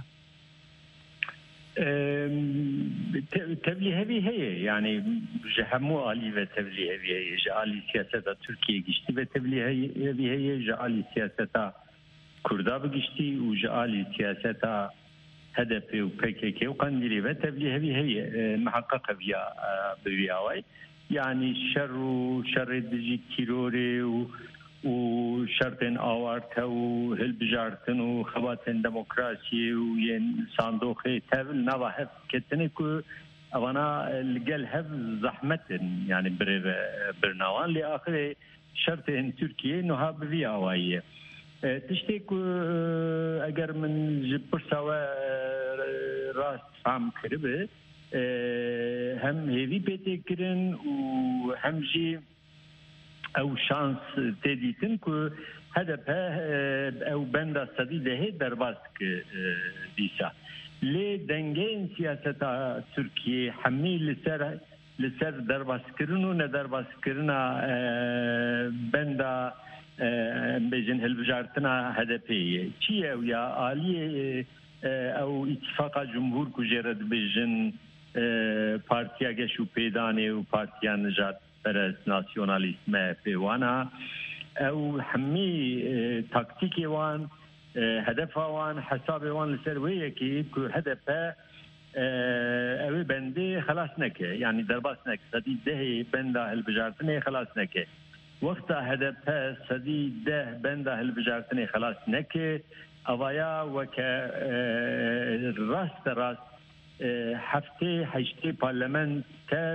تبلیغ هی يعني جهمو عالي و تبلیغ هی جعلی سیاست ترکیه گشتی و تبلیغ هی جعلی سیاست کردا بگشتی و جعلی سیاست هدف و پکیک و قندیلی و تبلیغ هی محقق بیا بیاوی يعني شر و شر دجی تیروری و و شرطن آوارته و هلبجارتن و خواتن دموکراسی و ین صندوقی تبل نواهف کتنه که اوانا لقل هف زحمتن يعني بر برناوان لآخر شرطن ترکیه نها بوی آوائیه تشتی که اگر من جبرساوه راست فهم کرده هم هیوی پیته کرن و هم جی او شانس تدیتن که هدفها او بند صدیده درباست که دیسا لی دنگه سیاست ترکیه همی لسر لسر درباست کرن و ندرباست کرن بند بجن هلبجارتنا هدفیه چیه او یا آلی او اتفاق جمهور کجرد بجن پارتیا گشو پیدانه و پارتیا نجات برس ناسیونالیسم پیوانا او همی تاکتیکی وان هدف وان حساب وان لسرویه که هدف اوی بنده خلاص نکه یعنی درباس نکه صدی ده بنده هلبجارتنه خلاص نکه وقتا هدف صدی ده بنده هلبجارتنه خلاص نکه اوایا وکه راست راست هفته هشته پارلمان تر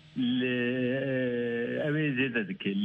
اوی زیده دکه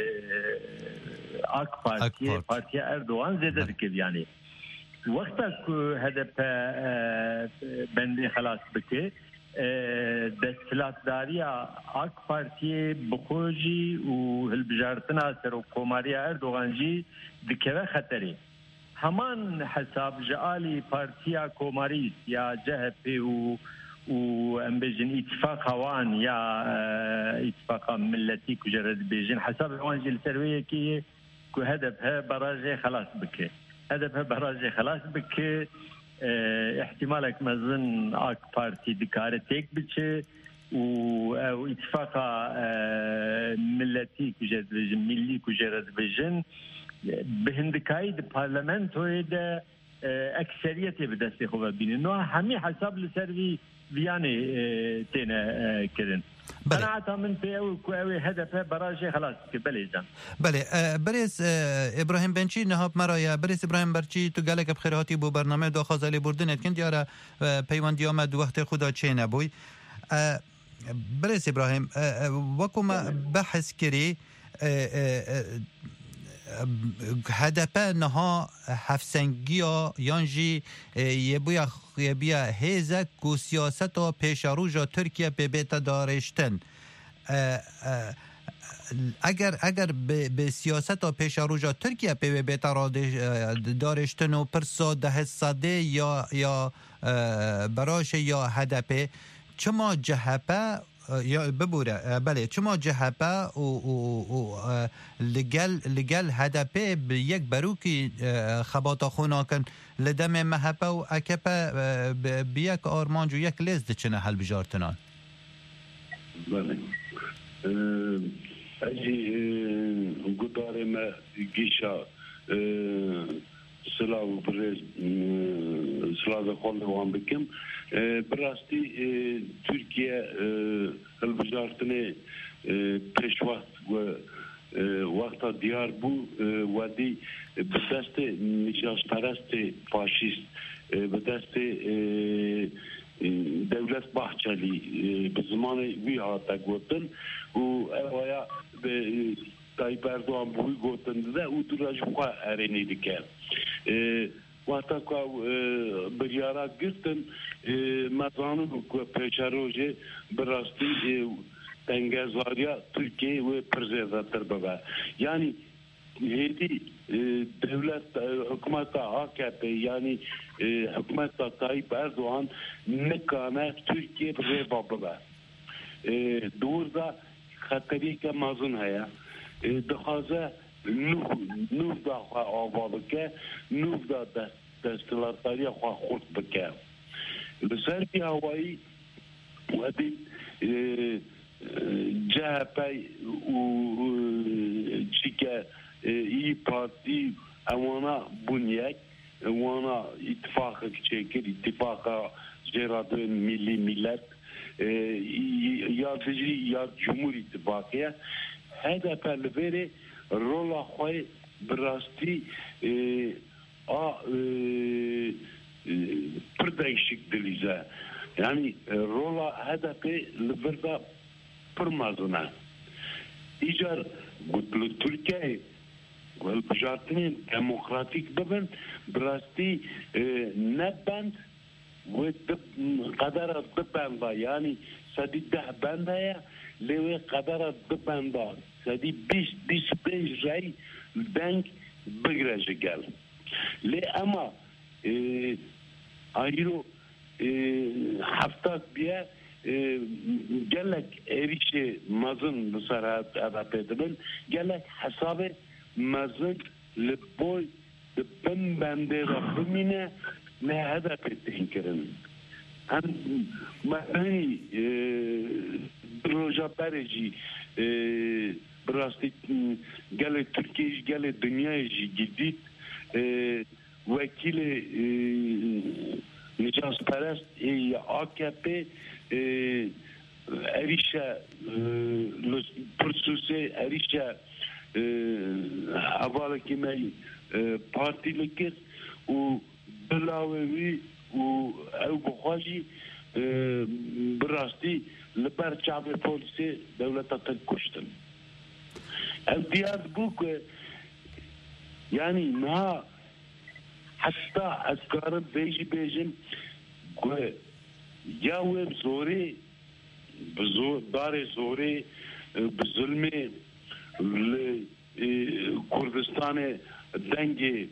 آک پارتی پارتی اردوان زیده دکه یعنی وقتا که هدف بندی خلاص بکه دستلاتداری آک پارتی بخوجی و هلبجارتنا سر و کوماری اردوغان جی دکه خطری همان حساب جعالی پارتیا کوماریس یا جهپی و و ام بيجن اتفاق هوان يا اتفاق ملتي كجرد بيجن حسب هوان جيل سرويه كي هدفها براجي خلاص بك هدفها براجي خلاص بك اه احتمالك مزن اك بارتي دكارتك بتش و اتفاق اه ملتي كجرد بيجن ملي كجرد بيجن بهندكاي البرلمان تويد اکثریت به دست خوب بینه نو همین حساب لسروی بیانه تینه کردن بله. انا عطا من پی او که اوی هدفه براشه خلاص که بله جان بله برس ابراهیم بنچی نهاب مرایا برس ابراهیم برچی تو گله که بخیراتی بو برنامه دو خازالی بردن کند یاره پیوندی آمد وقت خدا چه نبوی برس ابراهیم وکو ما بحث کری هدفه نها هفسنگی یانجی یه بویا یه بیا هیزه کو سیاست و پیشاروژا ترکیه به بیت دارشتن اگر اگر به سیاست و پیشاروژا ترکیه به بیت دارشتن و پرسا ده ساده یا یا براش یا هدفه چما جهپه یا ببوره بله چما جهپه و و لگل لگل هدفه به یک بروکی خباتا خونا کن لدم مهپه و اکپه به یک آرمانج و یک لزد چنه حل بجارتنان بله اجی گداره ما گیشا سلاو برز سلاو خالد وان بکم براستی ترکیه البجارتنه پیشوست و وقتا دیار بو و دی به دست نجاز پرست فاشیست به دست دولت باحچالی به زمان وی هاتا گوتن و اوایا به تایپ اردوان بوی گوتن ده او دراج خواه ارینی دکر وقتا که بریارا گرتن مزانو که پیچاروژه براستی تنگزاریا ترکیه و پرزیداتر ببه یعنی هیدی دولت حکومت آ که پی یعنی حکومت طایب اردوغان نکانه ترکیه بغیبا ببه دور دا خطری که مازن هیا دخوازه نوف دا خواه آوا بکه نوف دا دستلاتاری خواه خورد بکه لسر بی هوایی ودی جهپی و چی که ای پارتی اوانا بنیک اوانا اتفاق چکر اتفاق جرادون ملی ملت یا تجری یا جمهور اتفاقیه هذا پلوره رولا خواه براستی آ پردایشک دلیزه یعنی رولا هذا پی لبرده پرمازونه ایجار گوتلو ترکیه والبجارتين ديمقراطيك ببن براستي نبند وقدر الضبان يعني سدي ده بندايا لوي قدر الضبان دا سدي بيش بيش بيش جاي البنك بقرا جقال لي اما اه ايرو اه حفتات بيا اه قالك اريشي مازن بصراحة هذا بيدبن قالك حسابه مازن لبوي دبن بنده را بمینه نه هدف تنکرن هم معنی روژا برجی براستی گل ترکیش گل دنیایشی گدید وکیل نجاس پرست ای آکپی اریشه پرسوسه اریشه اول که می پارتی لکر و بلاوی و او بخواجی براستی لبر چاپ پولیسی دولتا تک کشتن امتیاز بو که یعنی ما حتی ازکارم بیجی بیجم که یا ویم زوری دار زوری بظلمه کردستان دنگی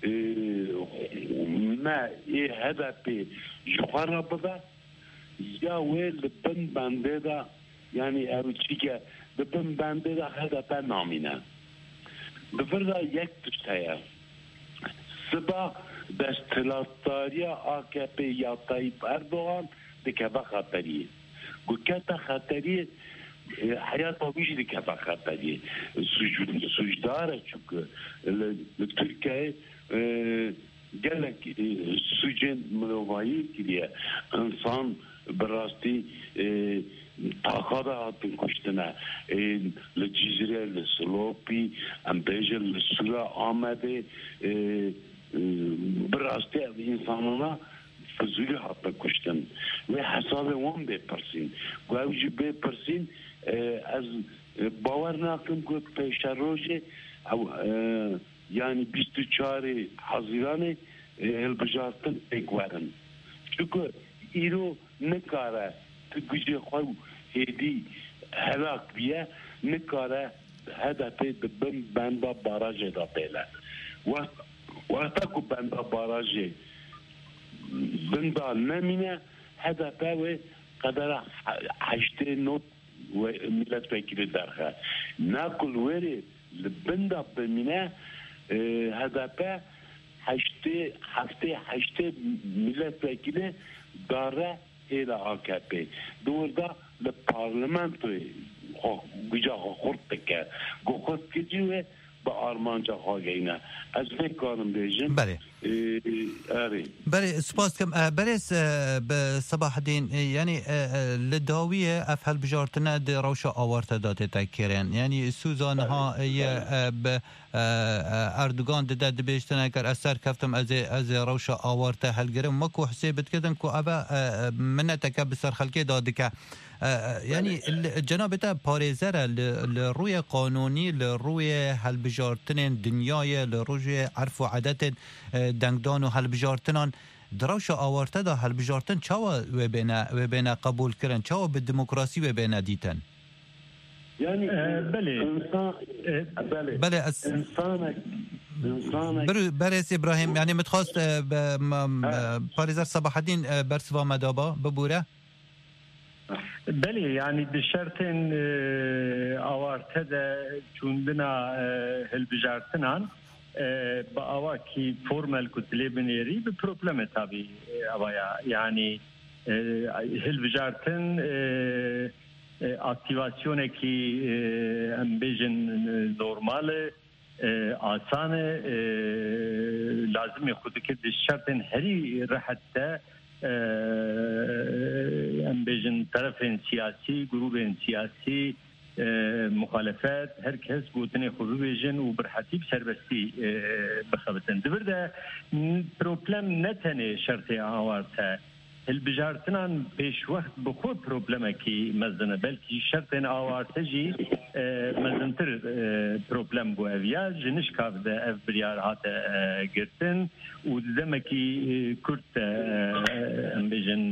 ما ای هدفی جوهر بده یا وی لبن بنده دا یعنی او چی که لبن بنده دا هدف نامینه بفردا یک تشتایا سبا دستلاتاری آکپی یا طایب اردوغان دکبه خطریه گوکتا خطریه حياته بيجي لك هذا خطري سجود سجداره çünkü Türkiye قال لك سجن ملوائي كده انسان براستي طاقة تنكشتنا الجزيرة السلوبي ام بيجل السورة آمده براستي انساننا فزولی حتی کشتن و حساب وام بپرسین و اوجی بپرسین از باور ناکم که پیش روشه یعنی بیست و چهار حضیران البجارتن اگوارن چونکه ایرو نکاره تگوشی خواه هیدی هلاک بیه نکاره هدفه دبن بنده باراجه دا پیله وقتا که بنده باراجه بندا نمینه هدفه و قدر هشته نوت و ملت وکیل درخه ناکل وری لبندا بمینه هدفه هشته هفته هشته ملت وکیل داره الى آکپی دوردا لپارلمنتوی گجا خورد بکه گو خورد کجیوه با آرمانجا خواهینه از فکرم بیجم بله آره بله سپاس کم برس به صباح الدین یعنی لداویه افهل بجارتنا دی روش آورت داته تکرین یعنی سوزان ها به اردوغان داده دی بیشتن اگر اثر کفتم از از روش آورت هلگرم مکو حسیبت کدن که ابا منتک بسر خلقی داده که یعنی جناب تا پارێزەرە لە ڕوویە قانونی لە ڕوویە هەڵبژارتنên دنیایە لە ڕۆژێ عرف و عادەتên دەنگدان و هەڵبژارتنان دراوشە ئاوارتەدا هەڵبژارتن چاوە وێ بێنە قبولکردن چاوە بە دموکراسی وێ بێنە دیتن يعني بله انسان بله بله أس... انسانك انسانك بر برس ابراهيم يعني متخاص باريزر صباح الدين برسوا مدابا ببوره بله يعني بشرطن آوارته ده چوندنا هلبجارتنان با آوا کی فرمال کتله بنیری به پروبلم تابی آوایا يعني هلبجارتن اکتیواسیون کی ام بیجن نورمال آسان لازم خود که شرطن هری راحته ام بیجن طرف سیاسی گروه سیاسی مخالفات هر کس گوتنی خوبی بیجن و برحتی سربستی بخوابتن دبرده پروبلم نتنه شرط آوارته البجارتنان پیش وقت بخود پروبلمه کی مزنه بلکی شرطن آوارته جی مزنتر پروبلم بو اویا جنش کاف ده اف بریار هات گرتن و دمه کی کرد ام بیجن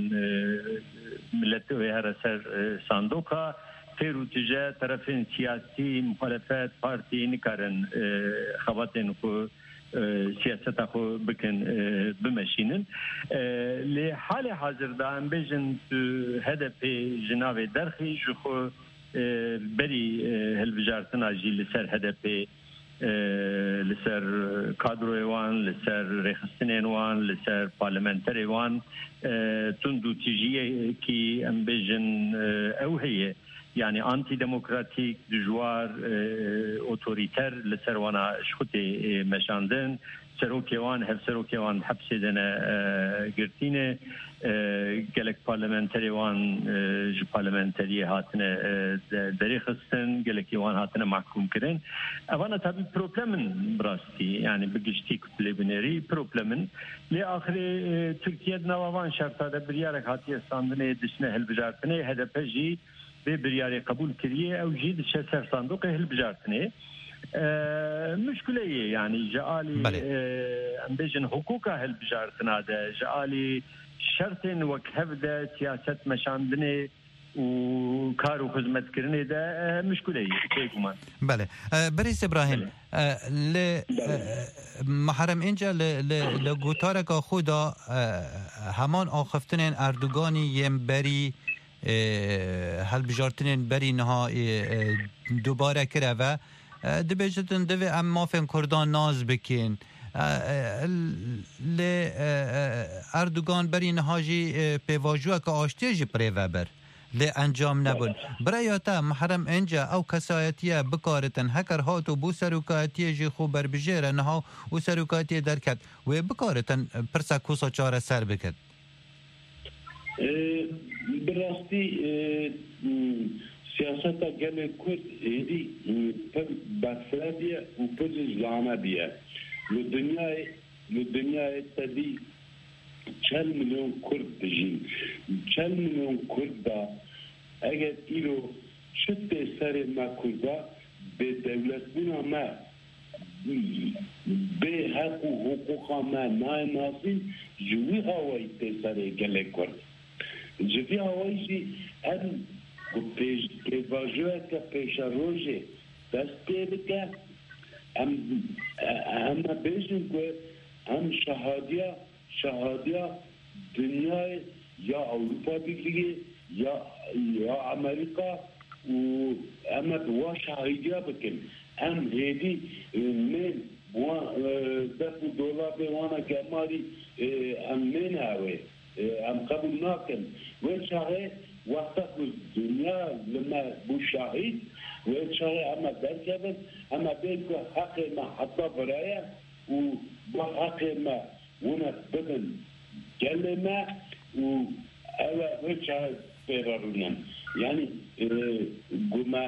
ملت و هر سر صندوقه تیرو تجاه طرفین سیاسی مخالفت پارتی نکارن خواتین کو سیاست خو بکن بمشینن لحال حاضر دا ام بیجن هدف جناب درخی جو بری هلبجارتن آجی لسر هدف لسر کادرو وان لسر رخصتن وان لسر پارلمنتری وان تندو تیجیه کی ام بیجن او هیه يعني انتي ديمقراطيك دجوار اوتوريتر لسروانا شخوتي مشاندن سروكيوان هف سروكيوان حبس دنا قرتينه قالك بارلمنتري وان جو بارلمنتري هاتنا دريخستن قالك يوان هاتنا محكوم كرين اوانا تابي بروبلمن براستي يعني بقشتي كتلي بنيري بروبلمن لاخر تركيا نوافان شرطه بريارك هاتي استاندنه دشنه هالبجارتنه هدف جي برياري قبول كريه او جيد شسر صندوق هالبجارتنه مشكله يعني جالي ام بيجن حقوق هالبجارتنا ده جالي شرط وكهبده سياسه مشاندنه وكار وخدمت كرنه ده مشكله كيكمان بله بريس ابراهيم ل محرم اینجا ل گوتارک خدا همان آخفتن اردوغانی یم بری هل بجارتنین بری نها دوباره کرده و دبیجتن دوی اما فن کردان ناز بکن ل اردوغان بری نها جی پیواجوه که آشتی جی پریوه بر ل انجام نبون برای تا محرم اینجا او کسایتیه بکارتن هکر هاتو بو سروکاتیه جی خوب بر بجیره نها و سروکاتیه درکت و بکارتن پرسا کوسا چاره سر بکد براستی سیاست گل کرد ایدی پر بسرادیه و پر زامدیه لدنیای لدنیای تدی چل میلیون کرد دجین چل میلیون کرد دا اگر ایرو شد سر ما کرده به دولت بنا ما به حق و حقوق ما نای ناسین جوی هوایی سر گل کرد جوی هوایی هم پیواجوه که پیش روژه دست پیده که هم بیشن که هم شهادیه شهادیه دنیای یا اروپا بگیره یا یا امریکا و اما دوا شهادیه بکن هم هیدی من بوان دفع دولار بوانا کماری هم من هاوه هم قبول ناکن و شهاد وقت الدنيا لما بوشاهد وشاهد أما دركبن أما بينك حق ما حتى برايا وحق ما ونا بدن كلمة وألا وشاهد بيرارنا يعني قما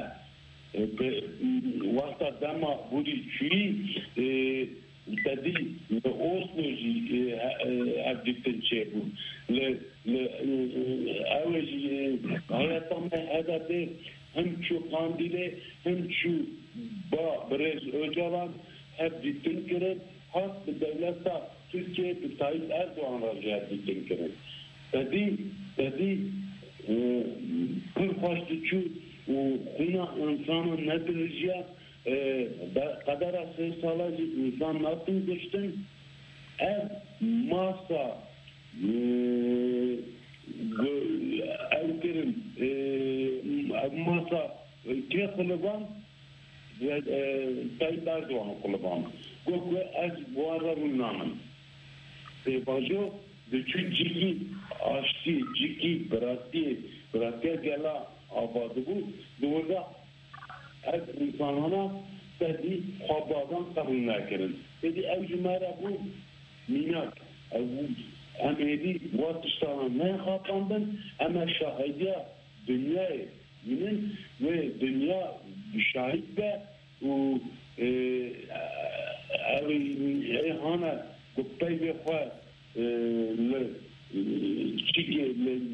وقت دما بودي شيء تدي لأوسنجي أبدي تنشيبون ل ل أوجي هيا طمع هذا به هم شو قانديله هم شو با برز أجران أبدي تنكرن حق بالدولة تركيا بتاعت أردوان رجع أبدي تنكرن تدي تدي كل خاص تشو وخونا انسان ندرجه قدر سه ساله انسان ناتون گشتن اف ماسا اوکرم ماسا که خلبان تای بردوان خلبان گوه از بواره رو نامن باجو دچون جیکی آشتی جیکی براتی براتی گلا آباده بود دوزا از انسانانا تدی خوابادان قبول نکرد تدی او جمعه بود میناک امیدی واتشتانان نه خواباندن اما شاهدی دنیای منن و دنیا شاهد به و اوی هانا گفتای بخواه چیگه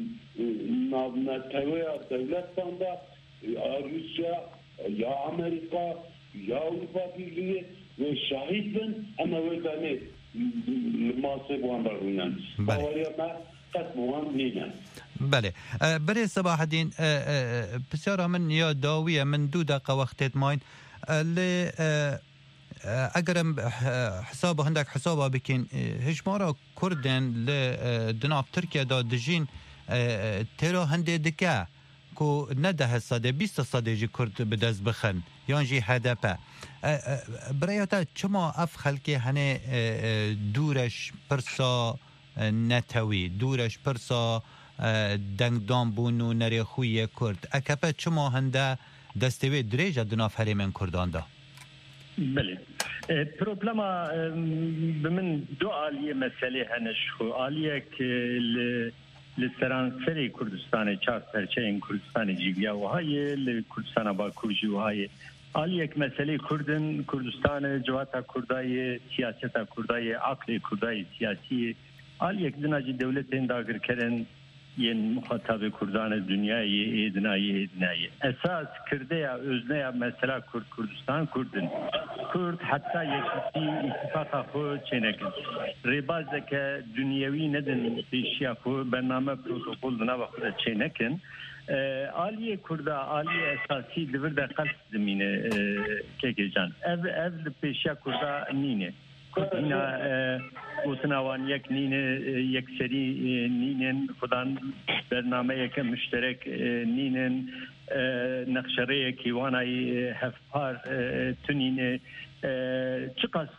نتوی دولتان دا روسیا یا امریکا یا اروپا بیرونی و شاهد بن اما ویدانه ماسه بوان برونن باوریا ما قسم وان نینن بله برای صباح الدین بسیار من یا داویه من دو دقیقه وقتت ماین ل اگرم حساب هندك حسابه بكين هجمارا كردن لدناف تركيا دا دجين ترى هندي دكا كو نده صده بیست صده جي كرد بدز بخن يانجي هدفه برياتا چما اف خلقي هنه دورش پرسا نتوي دورش پرسا دنگدان بونو نريخوية كرد اكبه چما هنده دستوي دريجه دناف هرمن كردان دا بله پروبلما بمن دو آلیه مسئله هنش خو آلیه که لسرانسری کردستان چار پرچه این کردستان جیبیا و های لکردستان با کرجی و های آلیه که مسئله کردن کردستان جواتا کردای سیاستا کردای عقل کردای سیاسی آلیه که دناجی دولت انداگر کرن ين مخاطب كردان دنياي ادناي ادناي اساس كرديا özneya mesela Kurd Kurdistan Kurdun Kurd hatta yeşilti ittifaka خو çenekin rebazeke dünyevi neden peşiya خو برنامه protokol dına vakıda çenekin aliye Kurda aliye esasi devirde kalp zemine kekecan ev ev peşiya Kurda nine Kurdina وتناوان یک نینه یک سری نینن خودان برنامه یک مشترک نینن نقشره کی وانای هفپار تنینه چقاس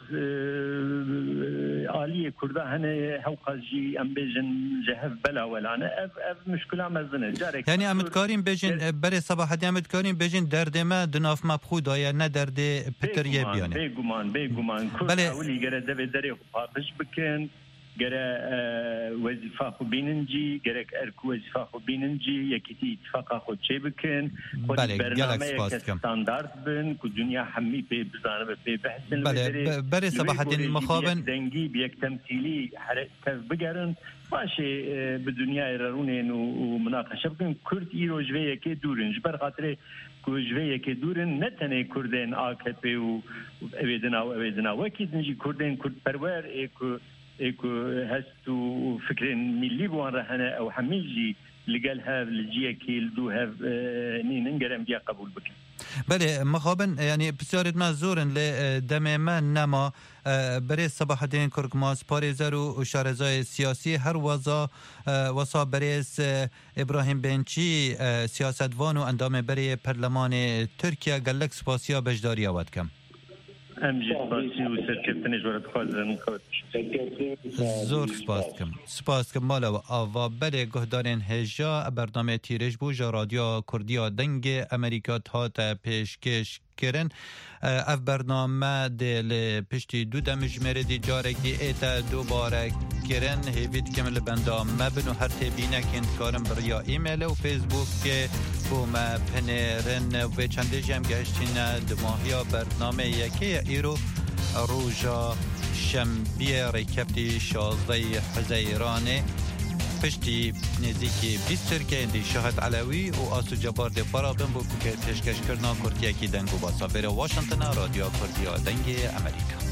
عالیه کرده هنه حوقاجی ام بیجن جهف بلا ولانه اف اف مشکل مزنه جارك یعنی امدکاریم بیجن برای صباح دی امدکاریم بیجن درد ما دناف مبخود یا نه درد پتریه بیانه بیگمان بیگمان کرد اولی گره دو دری خفاقش بکن گره وظیفه خو بیننجی گره ارک وظیفه خو بیننجی یکیتی اتفاق خو چه بکن خود برنامه یک استاندارد بن که دنیا همی پی بزانه و پی بحثن بله برای صباح الدین مخابن دنگی بیک تمثیلی حرکت بگرن باشه به دنیا رونین و مناقشه بکن کرد ای روجوه یکی دورن جبر خاطر روجوه یکی دورن نتنه کردن آکپی و اویدنا و اویدنا وکی دنجی کردن کرد پرور ایکو ایکو هستو فکرین ملی بوان رهنه او همیجی لقال هاف لجيه كيل دو هاف نين نقرم بيا قبول بك بله مخابن يعني بسیارت ما زورن لدم ما نما برای صباح الدین کرکماس پاریزر و شارزای سیاسی هر وضا وصا برای ابراهیم بنچی سیاستوان و اندام برای پرلمان ترکیه گلک سپاسیا بجداری آود کم امجد باسی و سرکفتنش ورد خوازن خود زور سپاس کم سپاس کم مالا و آوا بله گهدارین هجا برنامه تیرش بو جا رادیو کردیا دنگ امریکا تا تا پیشکش کرن اف برنامه دل پشتی دو دمجمره دی جاره که ایتا دوباره کرن هیوید کمل بندام مبن و هر تبینه کن کارم بریا ایمیل و فیسبوک که بو ما پنرن و چنده جم گشتین دماهیا برنامه یکی ایرو روژا شنبه ریکبتی شازده حزیرانه پشتی نزدیکی بیست ترکه اندی شاهد علوی و آسو جبار دی پارابن بو که تشکش کرنا کردیه کی دنگو باسا بره واشنطن رادیو کردیا دنگ امریکا